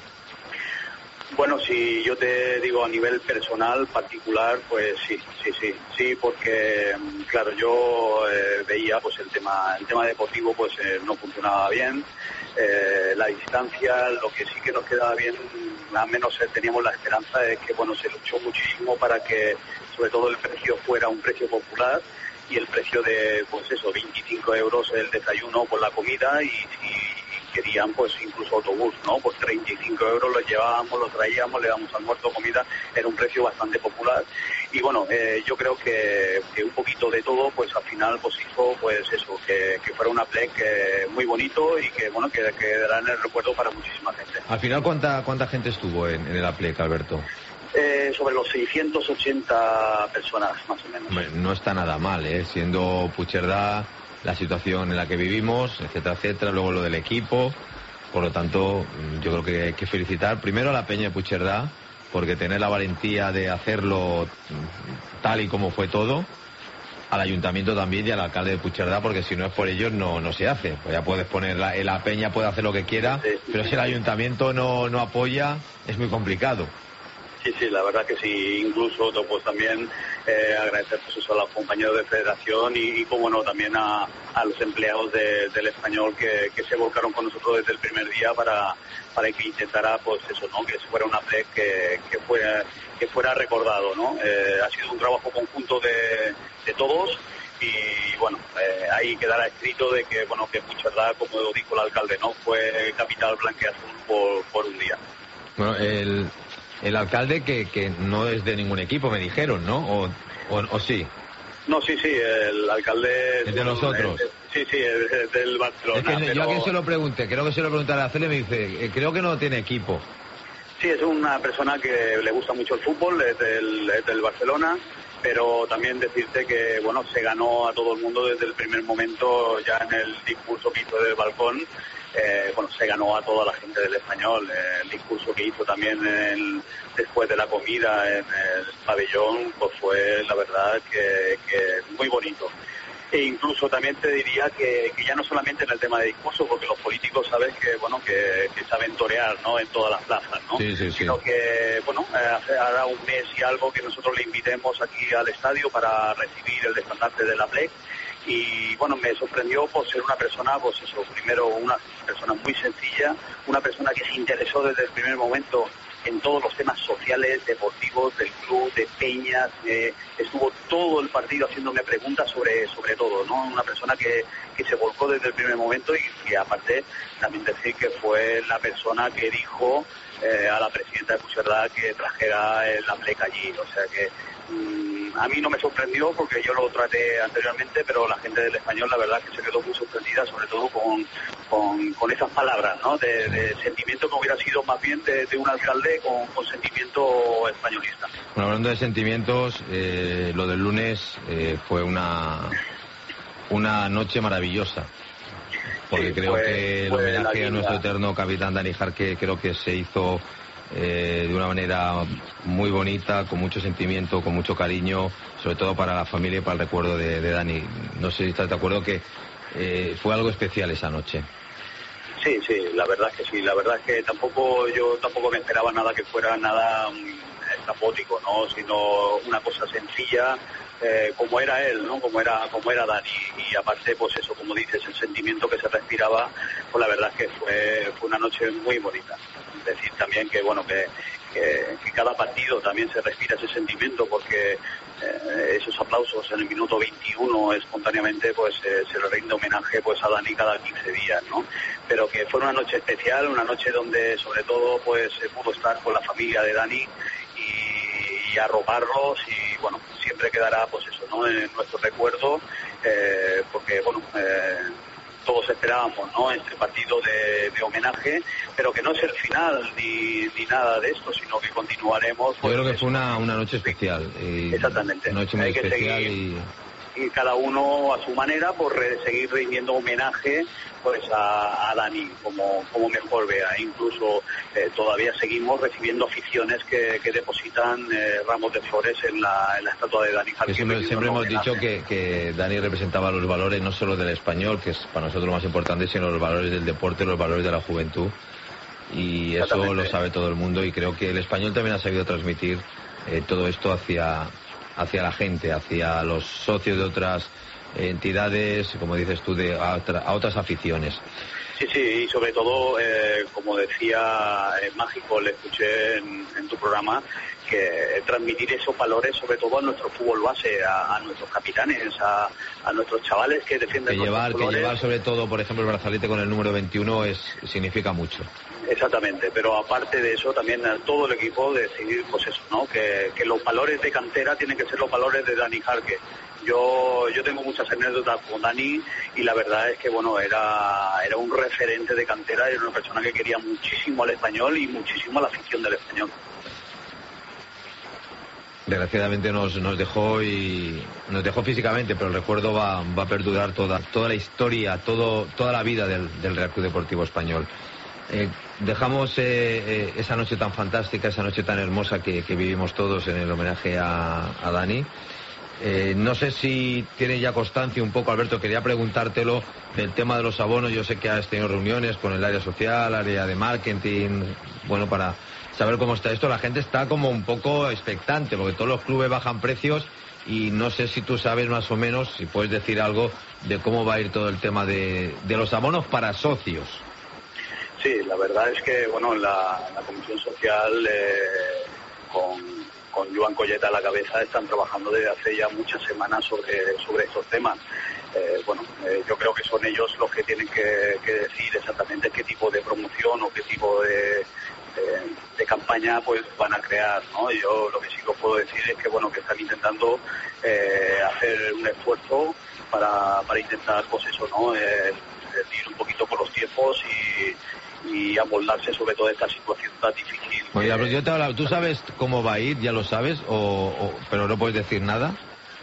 Bueno, si yo te digo a nivel personal, particular, pues sí, sí, sí, sí, porque claro, yo eh, veía pues el tema, el tema deportivo pues eh, no funcionaba bien, eh, la distancia, lo que sí que nos quedaba bien, al menos eh, teníamos la esperanza de que bueno se luchó muchísimo para que sobre todo el precio fuera un precio popular y el precio de pues eso, veinticinco euros el desayuno con la comida y, y querían pues incluso autobús, ¿no? Por treinta y cinco euros lo llevábamos, lo traíamos, le damos almuerzo, comida, era un precio bastante popular. Y bueno, eh, yo creo que, que un poquito de todo, pues al final pues hizo pues eso, que, que fuera un aplec eh, muy bonito y que bueno, que quedará en el recuerdo para muchísima gente. Al final, ¿cuánta cuánta gente estuvo en, en el aplec, Alberto? Eh, sobre los seiscientos ochenta personas, más o menos. Hombre, no está nada mal, ¿eh? Siendo Puigcerdá, la situación en la que vivimos, etcétera, etcétera, luego lo del equipo. Por lo tanto, yo creo que hay que felicitar primero a la Peña de Puigcerdá, porque tener la valentía de hacerlo tal y como fue todo, al ayuntamiento también y al alcalde de Puigcerdá, porque si no es por ellos no no se hace. Pues ya puedes poner, la, la Peña puede hacer lo que quiera, sí, sí, pero si el ayuntamiento no, no apoya, es muy complicado. Sí, sí, la verdad que sí, incluso pues también eh, agradecer pues eso a los compañeros de federación y, y como no, también a, a los empleados de, del Español que, que se volcaron con nosotros desde el primer día para, para que intentara pues eso, ¿no? Que fuera una play que, que fuera que fuera recordado, ¿no? Eh, ha sido un trabajo conjunto de, de todos y bueno, eh, ahí quedará escrito de que bueno que Puigcerdá, como dijo el alcalde, no fue capital blanqueazul por, por un día. Bueno, el El alcalde que, que no es de ningún equipo, me dijeron, ¿no? ¿O, o, o sí? No, sí, sí, el alcalde... ¿Es de nosotros? Es, sí, sí, es, es del Barcelona. Es que pero... yo a quien se lo pregunté, creo que se lo pregunté a Araceli y me dice, creo que no tiene equipo. Sí, es una persona que le gusta mucho el fútbol, es del, es del Barcelona, pero también decirte que, bueno, se ganó a todo el mundo desde el primer momento, ya en el discurso que hizo del balcón. Eh, bueno, se ganó a toda la gente del Español. Eh, el discurso que hizo también el, después de la comida en el pabellón, pues fue la verdad que, que muy bonito. E incluso también te diría que, que ya no solamente en el tema de discurso, porque los políticos sabes que bueno que, que saben torear, ¿no? En todas las plazas, ¿no? Sí, sí, sí. Sino que bueno hace ahora un mes y algo que nosotros le invitemos aquí al estadio para recibir el estandarte de la Plec. Y bueno, me sorprendió por ser una persona, pues eso, primero una persona muy sencilla, una persona que se interesó desde el primer momento en todos los temas sociales, deportivos, del club, de peñas, eh, estuvo todo el partido haciéndome preguntas sobre sobre todo, ¿no? Una persona que, que se volcó desde el primer momento y, y aparte también decir que fue la persona que dijo eh, a la presidenta de Puigcerdá que trajera la pleca allí, o sea que mmm, a mí no me sorprendió porque yo lo traté anteriormente, pero la gente del Español la verdad que se quedó muy sorprendida, sobre todo con, con, con esas palabras, ¿no? De, de sentimiento que hubiera sido más bien de, de un alcalde con, con sentimiento españolista. Bueno, hablando de sentimientos, eh, lo del lunes eh, fue una una noche maravillosa. Porque sí, creo fue, que el homenaje a nuestro eterno capitán Dani Jarque creo que se hizo eh, de una manera muy bonita, con mucho sentimiento, con mucho cariño, sobre todo para la familia y para el recuerdo de, de Dani. No sé si estás de acuerdo que eh, fue algo especial esa noche. Sí, sí, la verdad es que sí, la verdad es que tampoco yo tampoco me esperaba nada que fuera nada estrambótico, ¿no? Sino una cosa sencilla, eh, como era él, ¿no? Como era como era Dani, y aparte pues eso, como dices, el sentimiento que se respiraba, pues la verdad es que fue fue una noche muy bonita. Decir también que bueno que que, que cada partido también se respira ese sentimiento, porque eh, esos aplausos en el minuto veintiuno espontáneamente pues eh, se le rinde homenaje pues a Dani cada quince días, ¿no? Pero que fue una noche especial, una noche donde sobre todo pues se pudo estar con la familia de Dani y, y arroparlos, y bueno, siempre quedará pues eso, ¿no? En nuestro recuerdo, eh, porque bueno eh, todos esperábamos, ¿no? Este partido de, de homenaje, pero que no es el final ni, ni nada de esto, sino que continuaremos. Pues, yo creo que fue una, una noche especial. Y exactamente. Una noche muy Hay especial que seguir, y... y cada uno a su manera por re, seguir rindiendo homenaje pues a, a Dani como, como mejor vea. Incluso eh, todavía seguimos recibiendo aficiones que, que depositan eh, ramos de flores en la, en la estatua de Dani Jarque. Siempre, siempre hemos dicho que, que Dani representaba los valores no solo del español, que es para nosotros lo más importante, sino los valores del deporte, los valores de la juventud, y eso lo sabe todo el mundo, y creo que el español también ha sabido transmitir eh, todo esto hacia, hacia la gente, hacia los socios de otras entidades, como dices tú, de a, a otras aficiones. Sí, sí, y sobre todo, eh, como decía eh, Mágico, le escuché en, en tu programa, que transmitir esos valores sobre todo a nuestro fútbol base, a, a nuestros capitanes, a, a nuestros chavales que defienden que llevar, colores. Que llevar sobre todo, por ejemplo, el brazalete con el número veintiuno es, significa mucho. Exactamente, pero aparte de eso también a todo el equipo decidir pues eso, ¿no? Que, que los valores de cantera tienen que ser los valores de Dani Jarque. Yo yo tengo muchas anécdotas con Dani y la verdad es que bueno era era un referente de cantera, era una persona que quería muchísimo al Español y muchísimo a la afición del Español. desgraciadamente nos, nos dejó y nos dejó físicamente, pero el recuerdo va, va a perdurar toda, toda la historia, todo, toda la vida del, del Real Club Deportivo Español. Eh, dejamos eh, eh, esa noche tan fantástica, esa noche tan hermosa que, que vivimos todos en el homenaje a, a Dani. Eh, no sé si tiene ya constancia un poco, Alberto, quería preguntártelo del tema de los abonos. Yo sé que has tenido reuniones con el área social, área de marketing, bueno, para saber cómo está esto. La gente está como un poco expectante, porque todos los clubes bajan precios y no sé si tú sabes más o menos, si puedes decir algo de cómo va a ir todo el tema de, de los abonos para socios. Sí, la verdad es que, bueno, la, la Comisión Social eh, con... con Joan Colleta a la cabeza, están trabajando desde hace ya muchas semanas sobre, sobre estos temas. Eh, bueno, eh, yo creo que son ellos los que tienen que, que decir exactamente qué tipo de promoción o qué tipo de, de, de campaña pues van a crear, ¿no? Yo lo que sí que os puedo decir es que, bueno, que están intentando eh, hacer un esfuerzo para, para intentar, pues eso, ¿no? Eh, ir un poquito por los tiempos y y amoldarse sobre toda esta situación tan difícil. Oye, que... yo te he hablado, ¿tú sabes cómo va a ir? ¿Ya lo sabes? O, o pero no puedes decir nada.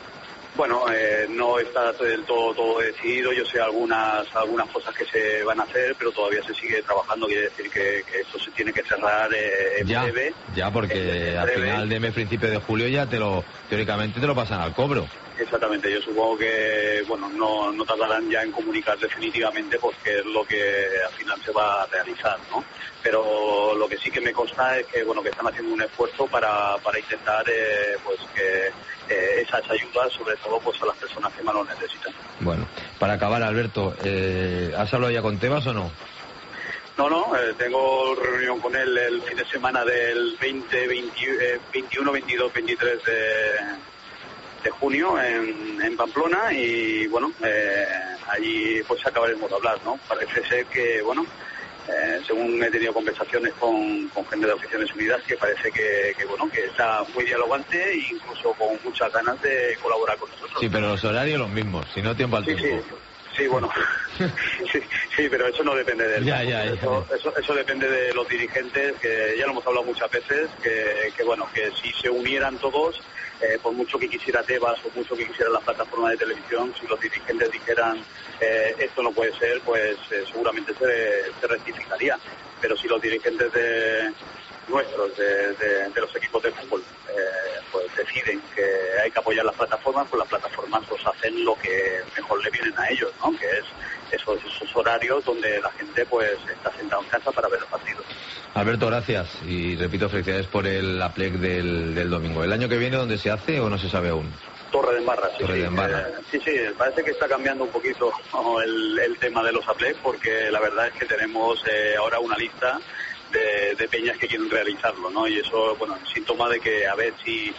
Bueno, eh, no está del todo todo decidido. Yo sé algunas algunas cosas que se van a hacer, pero todavía se sigue trabajando. Quiere decir que, que esto se tiene que cerrar eh, en ya, breve. Ya, porque al final de mes, principio de julio, ya te lo teóricamente te lo pasan al cobro. Exactamente, yo supongo que, bueno, no, no tardarán ya en comunicar definitivamente porque es lo que al final se va a realizar, ¿no? Pero lo que sí que me consta es que, bueno, que están haciendo un esfuerzo para, para intentar, eh, pues, que eh, esas ayudas, sobre todo, pues, a las personas que más lo necesitan. Bueno, para acabar, Alberto, eh, ¿has hablado ya con Tebas o no? No, no, eh, tengo reunión con él el fin de semana del veinte, veinte, veintiuno, veintidós, veintitrés de... de junio en, en Pamplona y bueno, eh, allí pues acabaremos de hablar, ¿no? Parece ser que, bueno, eh, según he tenido conversaciones con, con gente de Aficiones Unidas, que parece que, que, bueno, que está muy dialogante e incluso con muchas ganas de colaborar con nosotros. Sí, pero los horarios los mismos, si no tiempo al sí, tiempo. Sí. Sí, bueno, sí, sí, pero eso no depende de él. Ya, ya, ya. Eso, eso, eso depende de los dirigentes, que ya lo hemos hablado muchas veces, que, que bueno, que si se unieran todos, eh, por mucho que quisiera Tebas o mucho que quisiera la plataforma de televisión, si los dirigentes dijeran eh, esto no puede ser, pues eh, seguramente se, se rectificaría. Pero si los dirigentes de nuestros, de, de, de los equipos de fútbol, eh, pues deciden que hay que apoyar las plataformas, pues las plataformas pues hacen lo que mejor le vienen a ellos, ¿no? Que es esos, esos horarios donde la gente pues está sentada en casa para ver el partido. Alberto, gracias y repito, felicidades por el Aplec del, del domingo. ¿El año que viene dónde se hace o no se sabe aún? Torre de Embarra, sí, Torre sí, de Embarra. Eh, sí, sí, parece que está cambiando un poquito, ¿no? el, el tema de los Aplec, porque la verdad es que tenemos eh, ahora una lista De, de peñas que quieren realizarlo, ¿no? Y eso, bueno, es síntoma de que a ver si,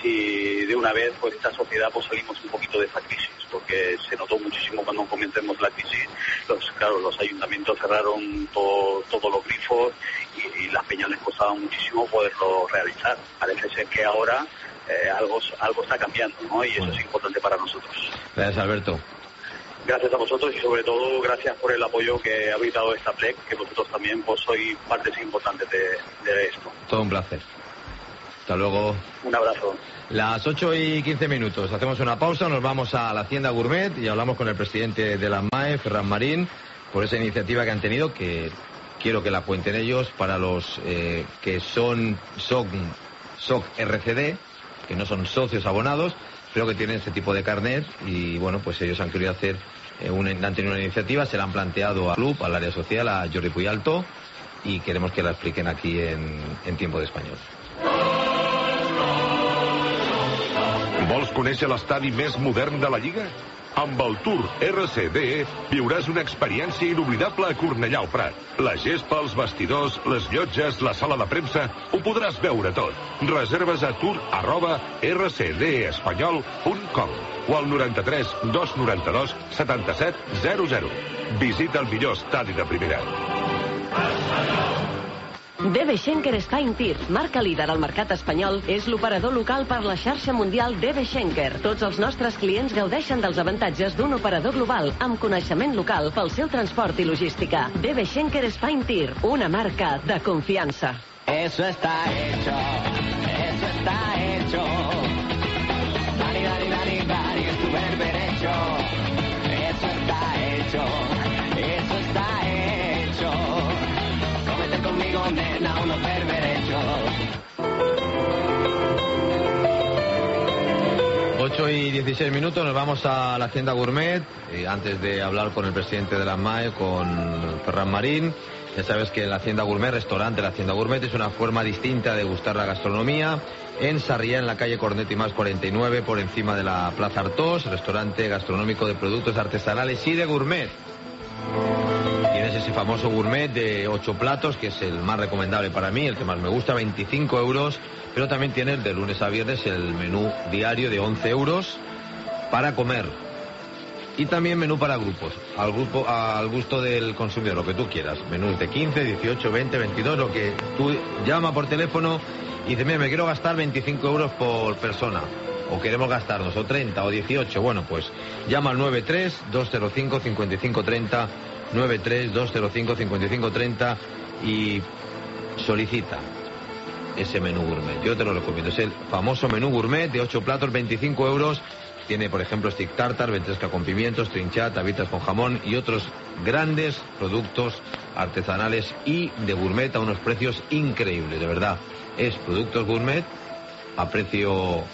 si de una vez pues esta sociedad pues salimos un poquito de esta crisis, porque se notó muchísimo cuando comencemos la crisis. Los, claro, los ayuntamientos cerraron todo, todos los grifos y, y las peñas les costaba muchísimo poderlo realizar. Parece ser que ahora eh, algo, algo está cambiando, ¿no? Y eso bueno. es importante para nosotros. Gracias, Alberto. Gracias a vosotros y sobre todo gracias por el apoyo que habéis dado a esta Aplec, que vosotros también pues sois partes importantes de, de esto. Todo un placer. Hasta luego. Un abrazo. Las ocho y quince minutos. Hacemos una pausa, nos vamos a la Hacienda Gourmet y hablamos con el presidente de la M A E, Ferran Marín, por esa iniciativa que han tenido, que quiero que la cuenten ellos para los eh, que son S O C, S O C R C D, que no son socios abonados, pero que tienen ese tipo de carnet y bueno, pues ellos han querido hacer eh, una, han tenido una iniciativa, se la han planteado al club, al área social, a Jordi Puyalto y queremos que la expliquen aquí en, en Tiempo de Español. Vols conèixer l'estadi més modern de la Lliga? Amb el Tour R C D E viuràs una experiència inoblidable a Cornellà al Prat. La gespa, els vestidors, les llotges, la sala de premsa, ho podràs veure tot. Reserves a tour arroba r c d e espanyol punt com o al noranta-tres dos noranta-dos setanta-set zero zero. Visita el millor estadi de primera. D B Schenker Spain Tir, marca líder al mercat espanyol, és l'operador local per la xarxa mundial D B Schenker. Tots els nostres clients gaudeixen dels avantatges d'un operador global amb coneixement local pel seu transport i logística. D B Schenker Spain Tir, una marca de confiança. Eso está hecho, eso está hecho. hecho. Dani, Dani, Dani, Dani, es tu berberecho. Eso está hecho, eso está hecho. Cómete conmigo, nena, unos berberechos. ocho y dieciséis minutos, nos vamos a la Hacienda Gourmet. Eh, antes de hablar con el presidente de la M A E, con Ferran Marín, ya sabes que la Hacienda Gourmet, restaurante la Hacienda Gourmet, es una forma distinta de gustar la gastronomía. En Sarriá, en la calle Cornet y Más cuarenta y nueve, por encima de la Plaza Artós, restaurante gastronómico de productos artesanales y de gourmet. Tienes ese famoso gourmet de ocho platos, que es el más recomendable para mí, el que más me gusta, veinticinco euros, pero también tienes de lunes a viernes el menú diario de once euros para comer. Y también menú para grupos, al grupo, al gusto del consumidor, lo que tú quieras. Menús de quince, dieciocho, veinte, veintidós, lo que tú llama por teléfono y dices, mira, me quiero gastar veinticinco euros por persona, o queremos gastarnos, o treinta, o dieciocho. Bueno, pues llama al nueve tres, dos cero cinco, cinco cinco tres cero, nueve tres, dos cero cinco, cinco cinco tres cero y solicita ese menú gourmet. Yo te lo recomiendo, es el famoso menú gourmet de ocho platos, veinticinco euros. Tiene, por ejemplo, stick tartar, ventresca con pimientos, trinchat, habitas con jamón y otros grandes productos artesanales y de gourmet a unos precios increíbles, de verdad. Es productos gourmet a precio... Voy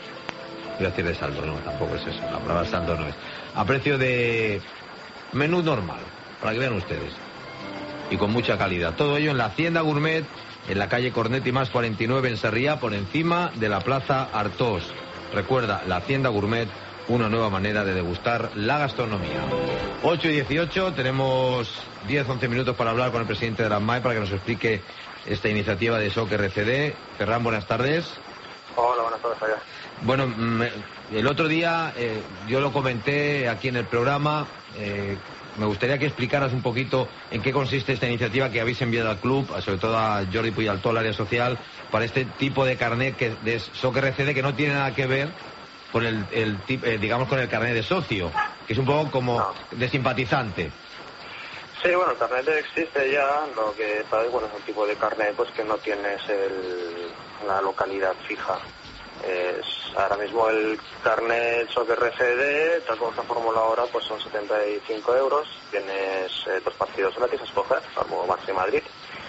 a decir de saldo, no, tampoco es eso, la palabra saldo no es. A precio de menú normal, para que vean ustedes. Y con mucha calidad. Todo ello en la Hacienda Gourmet, en la calle Cornet y Más cuarenta y nueve en Sarriá, por encima de la Plaza Artós. Recuerda, la Hacienda Gourmet, una nueva manera de degustar la gastronomía. ocho y dieciocho, tenemos diez a once minutos para hablar con el presidente de la M A E para que nos explique esta iniciativa de S O C R C D. Ferran, buenas tardes. Hola, buenas tardes, allá. Bueno, me, el otro día eh, yo lo comenté aquí en el programa. Eh, me gustaría que explicaras un poquito en qué consiste esta iniciativa que habéis enviado al club, sobre todo a Jordi Puyaltó, al área social, para este tipo de carnet que, de S O C R C D, que no tiene nada que ver con el, el eh, digamos, con el carnet de socio, que es un poco como no. de simpatizante. Sí, bueno, el carnet existe ya, lo que pasa es, bueno, es un tipo de carnet pues que no tienes el, la localidad fija. Es, ahora mismo el carnet S O C R C D, tal como está formulado ahora, pues son setenta y cinco euros, tienes eh, dos partidos gratis a escoger, salvo Barça y Madrid,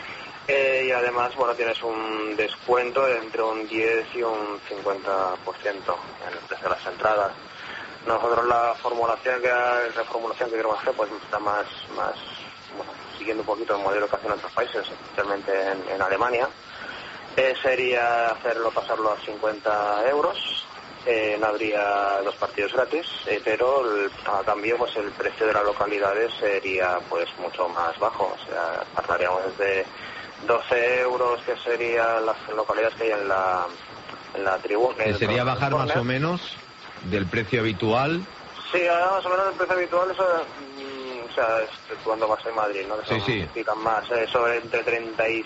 eh, y además, bueno, tienes un descuento entre un diez y un cincuenta por ciento en el precio de las entradas. Nosotros la formulación que la reformulación que queremos hacer pues está más, más bueno, siguiendo un poquito el modelo que hacen otros países, especialmente en, en Alemania. Eh, sería hacerlo, pasarlo a cincuenta euros, eh, no habría dos partidos gratis, eh, pero el, a cambio pues el precio de las localidades sería pues mucho más bajo, o sea, hablaríamos desde doce euros, que serían las localidades que hay en la, en la tribuna. ¿Que sería bajar más o menos del precio habitual? Sí, más o menos del precio habitual, eso, o sea, cuando vas en Madrid, ¿no? Que sí, sí. Más, eh, sobre entre treinta y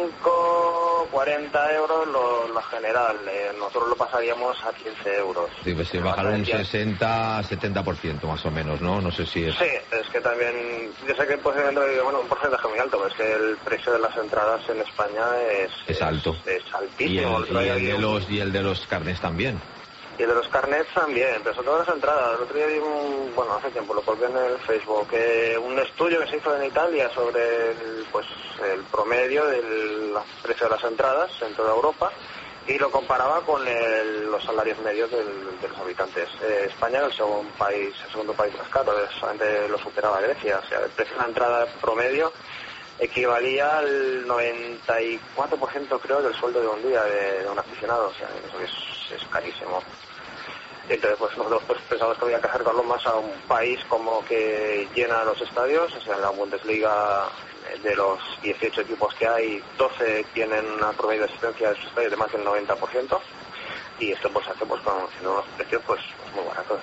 cinco, cuarenta euros lo, la general. Eh, nosotros lo pasaríamos a quince euros. Sí, pues se bajaron un sesenta, setenta por ciento más o menos, ¿no? No sé si es... Sí, es que también, yo sé que posiblemente, bueno, un porcentaje muy alto, pero es que el precio de las entradas en España es... Es alto. Es, es altísimo. Y el, y el de los, y el de los carnets también. Y el de los carnets también, pero sobre todo las entradas. El otro día vi un, bueno, hace tiempo, lo colgué en el Facebook, eh, un estudio que se hizo en Italia sobre el, pues, el promedio del precio de las entradas en toda Europa y lo comparaba con el, los salarios medios del, de los habitantes. Eh, España era el segundo país, el segundo país más caro, solamente lo superaba Grecia. O sea, el precio de la entrada promedio equivalía al noventa y cuatro por ciento, creo, del sueldo de un día de, de un aficionado. O sea, eso es, es carísimo. Entonces, pues nosotros pues, pensamos que había que acercarlo más a un país como que llena los estadios. O sea, en la Bundesliga, de los dieciocho equipos que hay, doce tienen una promedio de asistencia de sus estadios de más del noventa por ciento. Y esto pues hace pues con unos precios pues, pues muy baratos.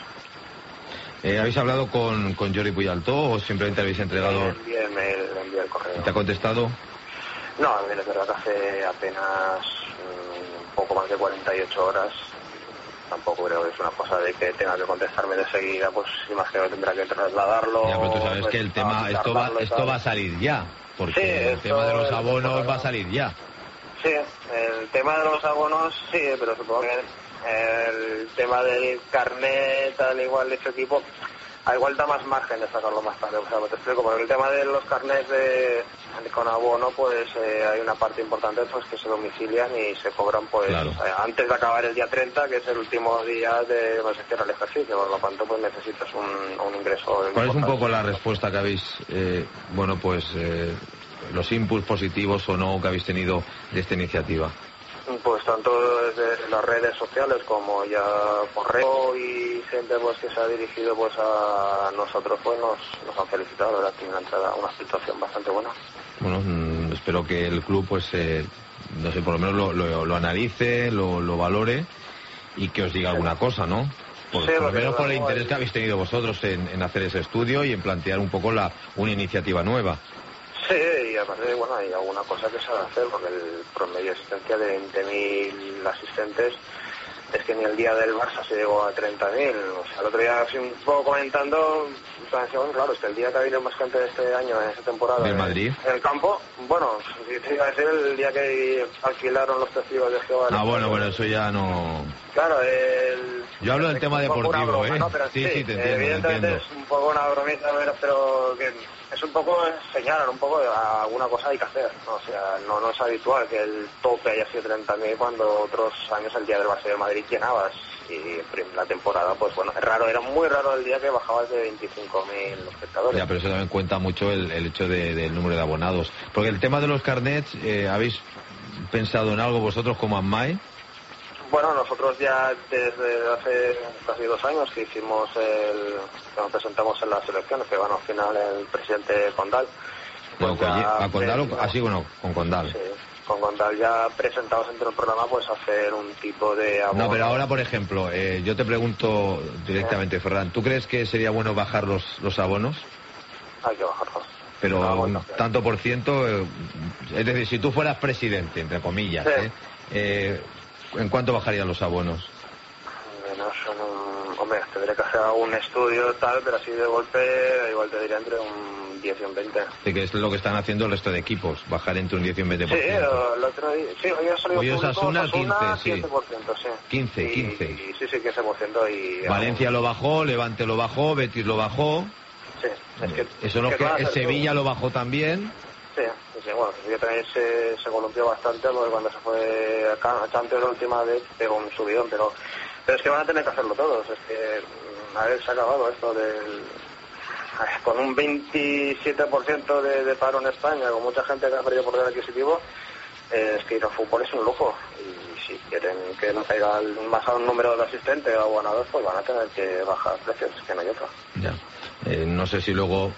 Eh, ¿Habéis hablado con, con Jordi Puyaltó o simplemente habéis entregado...? Le envié el mail, le envié el correo. ¿Te ha contestado? No, es verdad que hace apenas un poco más de cuarenta y ocho horas. Tampoco creo que es una cosa de que tenga que contestarme de seguida, pues imagino que tendrá que trasladarlo. Ya, pero tú sabes pues, que el tema, esto va, esto va a salir ya, porque sí, el tema de los abonos va a salir ya. Sí, el tema de los abonos sí, pero supongo que el tema del carnet, al igual de este equipo, a igual da más margen de sacarlo más tarde. O sea, te explico, porque el tema de los carnets de, de con abono, pues eh, hay una parte importante pues que se domicilian y se cobran pues Claro. eh, antes de acabar el día treinta, que es el último día de donde se cierra el ejercicio, por lo tanto pues necesitas un, un ingreso. ¿Cuál es un importante. poco la respuesta que habéis, eh, bueno, pues eh, los inputs positivos o no que habéis tenido de esta iniciativa? Pues tanto desde las redes sociales como ya correo y gente pues que se ha dirigido pues a nosotros, pues nos, nos han felicitado. La verdad que una entrada, una situación bastante buena. Bueno, mmm, espero que el club pues eh, no sé, por lo menos lo, lo, lo analice, lo, lo valore y que os diga alguna cosa, ¿no? Por, Sí, por lo porque menos por el luego interés el- que habéis tenido vosotros en, en hacer ese estudio y en plantear un poco la una iniciativa nueva. Sí, y aparte, bueno, hay alguna cosa que se va a hacer, porque el promedio de asistencia de veinte mil asistentes es que ni el día del Barça se llegó a treinta mil. O sea, el otro día, así un poco comentando, bueno, claro, es que el día que ha habido más gente de este año, en esta temporada, ¿Del en- Madrid? en el campo, bueno, sí, te iba a decir el día que alquilaron los testigos de Jehová. Ah, bueno, bueno, eso ya no... Claro, el... Yo hablo del es tema un poco una deportivo, broma, ¿eh? ¿no? Pero Sí, sí, te entiendo, te evidentemente entiendo. es un poco una bromita, pero, pero que es un poco señalar un poco de alguna cosa hay que hacer, ¿no? O sea, no, no es habitual que el tope haya sido treinta mil cuando otros años el día del Barça de Madrid llenabas. Y la temporada, pues bueno, es raro, era muy raro el día que bajabas de veinticinco mil espectadores. Ya, pero eso también cuenta mucho el, el hecho de- del número de abonados. Porque el tema de los carnets, eh, ¿habéis pensado en algo vosotros como AMAE? Bueno, nosotros ya desde hace casi dos años que hicimos el, que nos presentamos en las elecciones, que ganó al final el presidente Condal. Bueno, pues ya ¿A Condal o presentamos- así, bueno, con Condal? Sí, con Condal ya presentados entre el programa, pues hacer un tipo de abono. No, pero ahora, por ejemplo, eh, yo te pregunto directamente, Ferran, ¿tú crees que sería bueno bajar los, los abonos? Hay que bajarlos. Pero Ah, un bueno, tanto por ciento, eh, es decir, si tú fueras presidente, entre comillas, Sí. ¿eh? Eh, ¿en cuánto bajarían los abonos? Menos en un... Hombre, tendré que hacer algún estudio tal, pero así de golpe igual te diría entre un diez y un veinte. Sí, que es lo que están haciendo el resto de equipos, bajar entre un diez y un veinte por Sí, ciento. el otro día... Sí, hoy ha salido Hoy público Osasuna, Osasuna, quince, sí. quince por ciento, sí. quince, Y- quince. Y, sí, sí, quince por ciento y... Valencia lo bajó, Levante lo bajó, Betis lo bajó. Sí, es que... Eso no que que van a el hacer Sevilla lo bajó también. Sí, sí, sí, bueno, Sevilla también se, se columpió bastante porque cuando se fue a Ca- a Champions la última vez pegó un subidón, pero, pero es que van a tener que hacerlo todos. Es que, mm, a ver, se ha acabado esto del... Con un veintisiete por ciento de, de paro en España, con mucha gente que ha perdido poder adquisitivo, eh, es que ir al fútbol es un lujo. Y si quieren que no caiga el más a un número de asistentes o abonados, pues van a tener que bajar precios, es que no hay otra. Ya. Eh, no sé si luego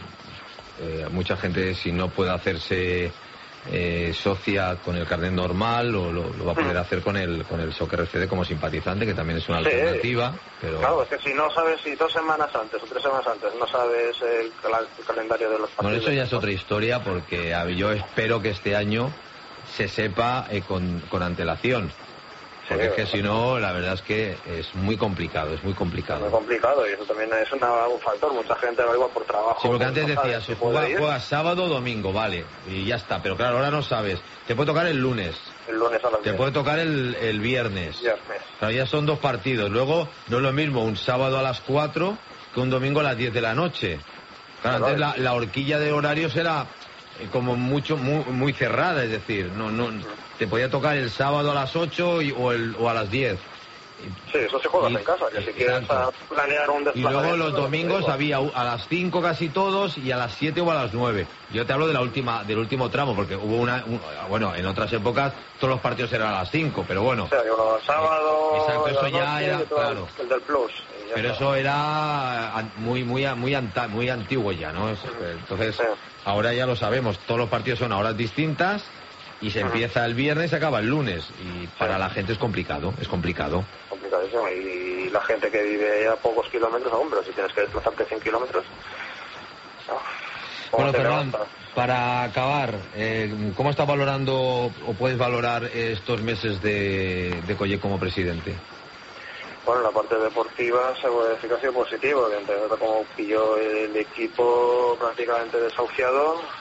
eh, mucha gente, si no puede hacerse eh, socia con el carnet normal, o lo, lo va a poder hacer con el con el Soccer F C como simpatizante, que también es una Sí. alternativa. Pero Claro, es que si no sabes, si dos semanas antes o tres semanas antes no sabes el, cal- el calendario de los partidos... bueno, eso ya es otra historia, porque a- yo espero que este año se sepa eh, con, con antelación. Porque Sí, es que bueno. si no, la verdad es que es muy complicado, es muy muy complicado. complicado y eso también es una- un factor. Mucha gente va igual por trabajo. Sí, porque antes no sabe decías, si se puede juega, ir. juega sábado o domingo, vale, y ya está. Pero claro, ahora no sabes. Te puede tocar el lunes, El lunes a las te diez. puede tocar el, el viernes. Viernes. Claro, ya son dos partidos. Luego, no es lo mismo un sábado a las cuatro que un domingo a las diez de la noche. Claro, Claro. antes la, la horquilla de horarios era eh, como mucho muy, muy cerrada, es decir, no no te podía tocar el sábado a las ocho y, o, el, o a las diez. Sí, eso se juega Y- en casa. Que si quieres exacto. a- planear un Y desplazamiento... luego los pues, domingos igual. había u- a las cinco casi todos y a las siete o a las nueve. Yo te hablo de la última, del último tramo, porque hubo una, un- bueno, en otras épocas todos los partidos eran a las cinco, pero bueno. O sea, digo, el sábado... Exacto, eso la ya noche, era, y todo claro. El del plus. y ya Pero está. eso era an- muy muy muy anta- muy antiguo ya, ¿no? Es- Entonces, Sí. ahora ya lo sabemos, todos los partidos son a horas distintas y se Ujú. empieza el viernes y se acaba el lunes. Y para la gente es complicado, es complicado. Complicadísimo. Y la gente que vive a pocos kilómetros aún, pero si tienes que desplazarte cien kilómetros... no. ¿Cómo Bueno, te Ferran, levantas? para acabar, eh, ¿cómo estás valorando o puedes valorar estos meses de, de Colle como presidente? Bueno, la parte deportiva se puede decir que ha sido positivo, que entre como pilló el equipo prácticamente desahuciado,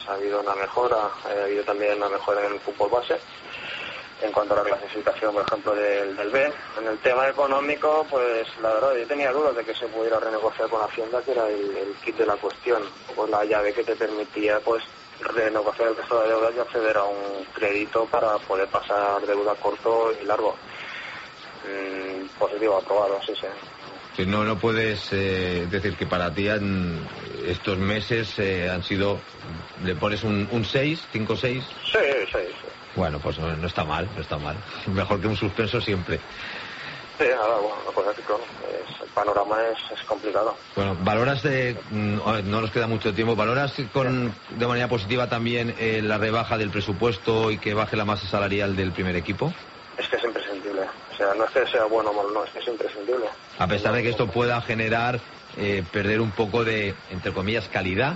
ha habido una mejora, ha habido también una mejora en el fútbol base. En cuanto a la clasificación, por ejemplo, del, del B, en el tema económico, pues la verdad, yo tenía dudas de que se pudiera renegociar con Hacienda, que era el, el kit de la cuestión, pues la llave que te permitía, pues, renegociar el resto de deudas y acceder a un crédito para poder pasar deuda corto y largo. Mm, positivo, aprobado, sí, sí. Que no, no puedes eh, decir que para ti han, estos meses eh, han sido, le pones un, un seis, cinco, seis. Sí, seis, sí. Bueno, pues no, no está mal, no está mal. Mejor que un suspenso siempre. Sí, ahora, bueno, lo pues es, el panorama es, es complicado. Bueno, ¿valoras, de, no nos queda mucho tiempo, valoras con, de manera positiva también eh, la rebaja del presupuesto y que baje la masa salarial del primer equipo? Es que es imprescindible. O sea, no es que sea bueno o malo, no, es que es imprescindible. A pesar de que esto pueda generar, eh, perder un poco de, entre comillas, calidad.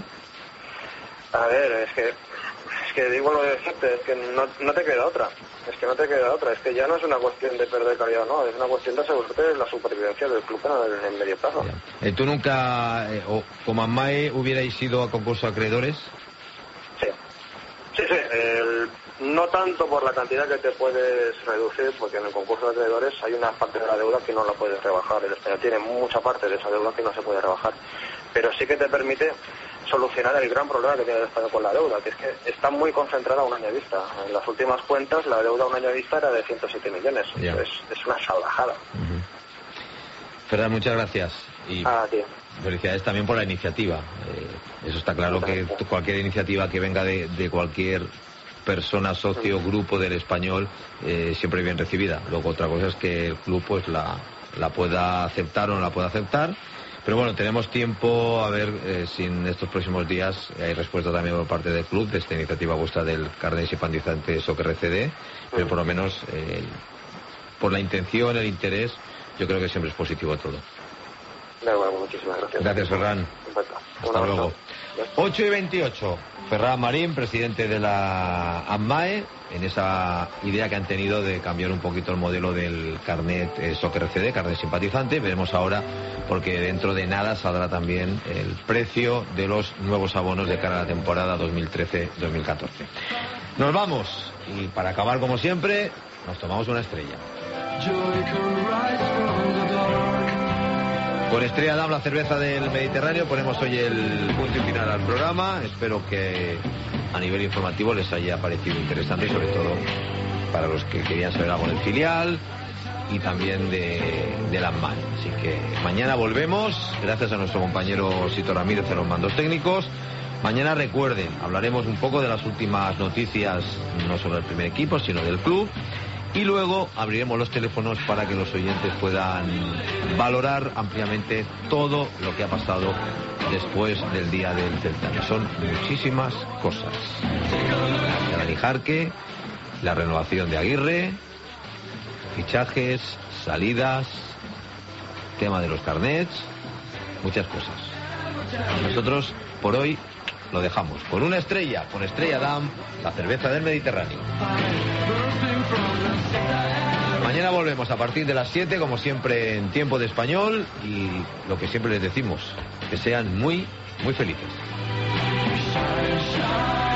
A ver, es que, es que digo lo de decirte, es que no, no te queda otra. Es que no te queda otra. Es que ya no es una cuestión de perder calidad, no. Es una cuestión de asegurarte la supervivencia del club en el, en medio plazo. Eh, ¿Tú nunca, eh, o como AMAE, hubierais ido a concurso de acreedores? Sí. Sí, sí. El, no tanto por la cantidad que te puedes reducir, porque en el concurso de acreedores hay una parte de la deuda que no la puedes rebajar. El español tiene mucha parte de esa deuda que no se puede rebajar. Pero sí que te permite solucionar el gran problema que tiene el España con la deuda, que es que está muy concentrada a un año vista. En las últimas cuentas la deuda a un año vista era de ciento siete millones. Es, es una salvajada. Uh-huh. Ferran, muchas gracias. Y ah, tío. Felicidades también por la iniciativa. Eh, eso está claro, que cualquier iniciativa que venga de, de cualquier persona, socio, grupo del Español, eh, siempre bien recibida. Luego otra cosa es que el club pues la, la pueda aceptar o no la pueda aceptar. Pero bueno, tenemos tiempo a ver eh, si en estos próximos días hay respuesta también por parte del club de esta iniciativa vuestra del carnet simpatizante Soccer R C D, pero por lo menos eh, por la intención, el interés, yo creo que siempre es positivo todo. Bueno, muchísimas gracias. Gracias, Ferran. Hasta luego. ocho y veintiocho. Ferran Marín, presidente de la AMAE, en esa idea que han tenido de cambiar un poquito el modelo del carnet eh, Soccer R C D, carnet simpatizante. Veremos ahora, porque dentro de nada saldrá también el precio de los nuevos abonos de cara a la temporada dos mil trece dos mil catorce. Nos vamos, y para acabar como siempre, nos tomamos una estrella. Con Estrella Damm, la cerveza del Mediterráneo, ponemos hoy el punto y final al programa. Espero que a nivel informativo les haya parecido interesante, y sobre todo para los que querían saber algo del filial y también de, de la AMAE. Así que mañana volvemos, gracias a nuestro compañero Sito Ramírez en los mandos técnicos. Mañana, recuerden, hablaremos un poco de las últimas noticias, no solo del primer equipo, sino del club. Y luego abriremos los teléfonos para que los oyentes puedan valorar ampliamente todo lo que ha pasado después del día del certamen. Son muchísimas cosas. El Dani Jarque, la renovación de Aguirre, fichajes, salidas, tema de los carnets, muchas cosas. Nosotros por hoy lo dejamos con una estrella, con Estrella Damm, la cerveza del Mediterráneo. Mañana volvemos a partir de las siete, como siempre, en tiempo de español, y lo que siempre les decimos, que sean muy, muy felices.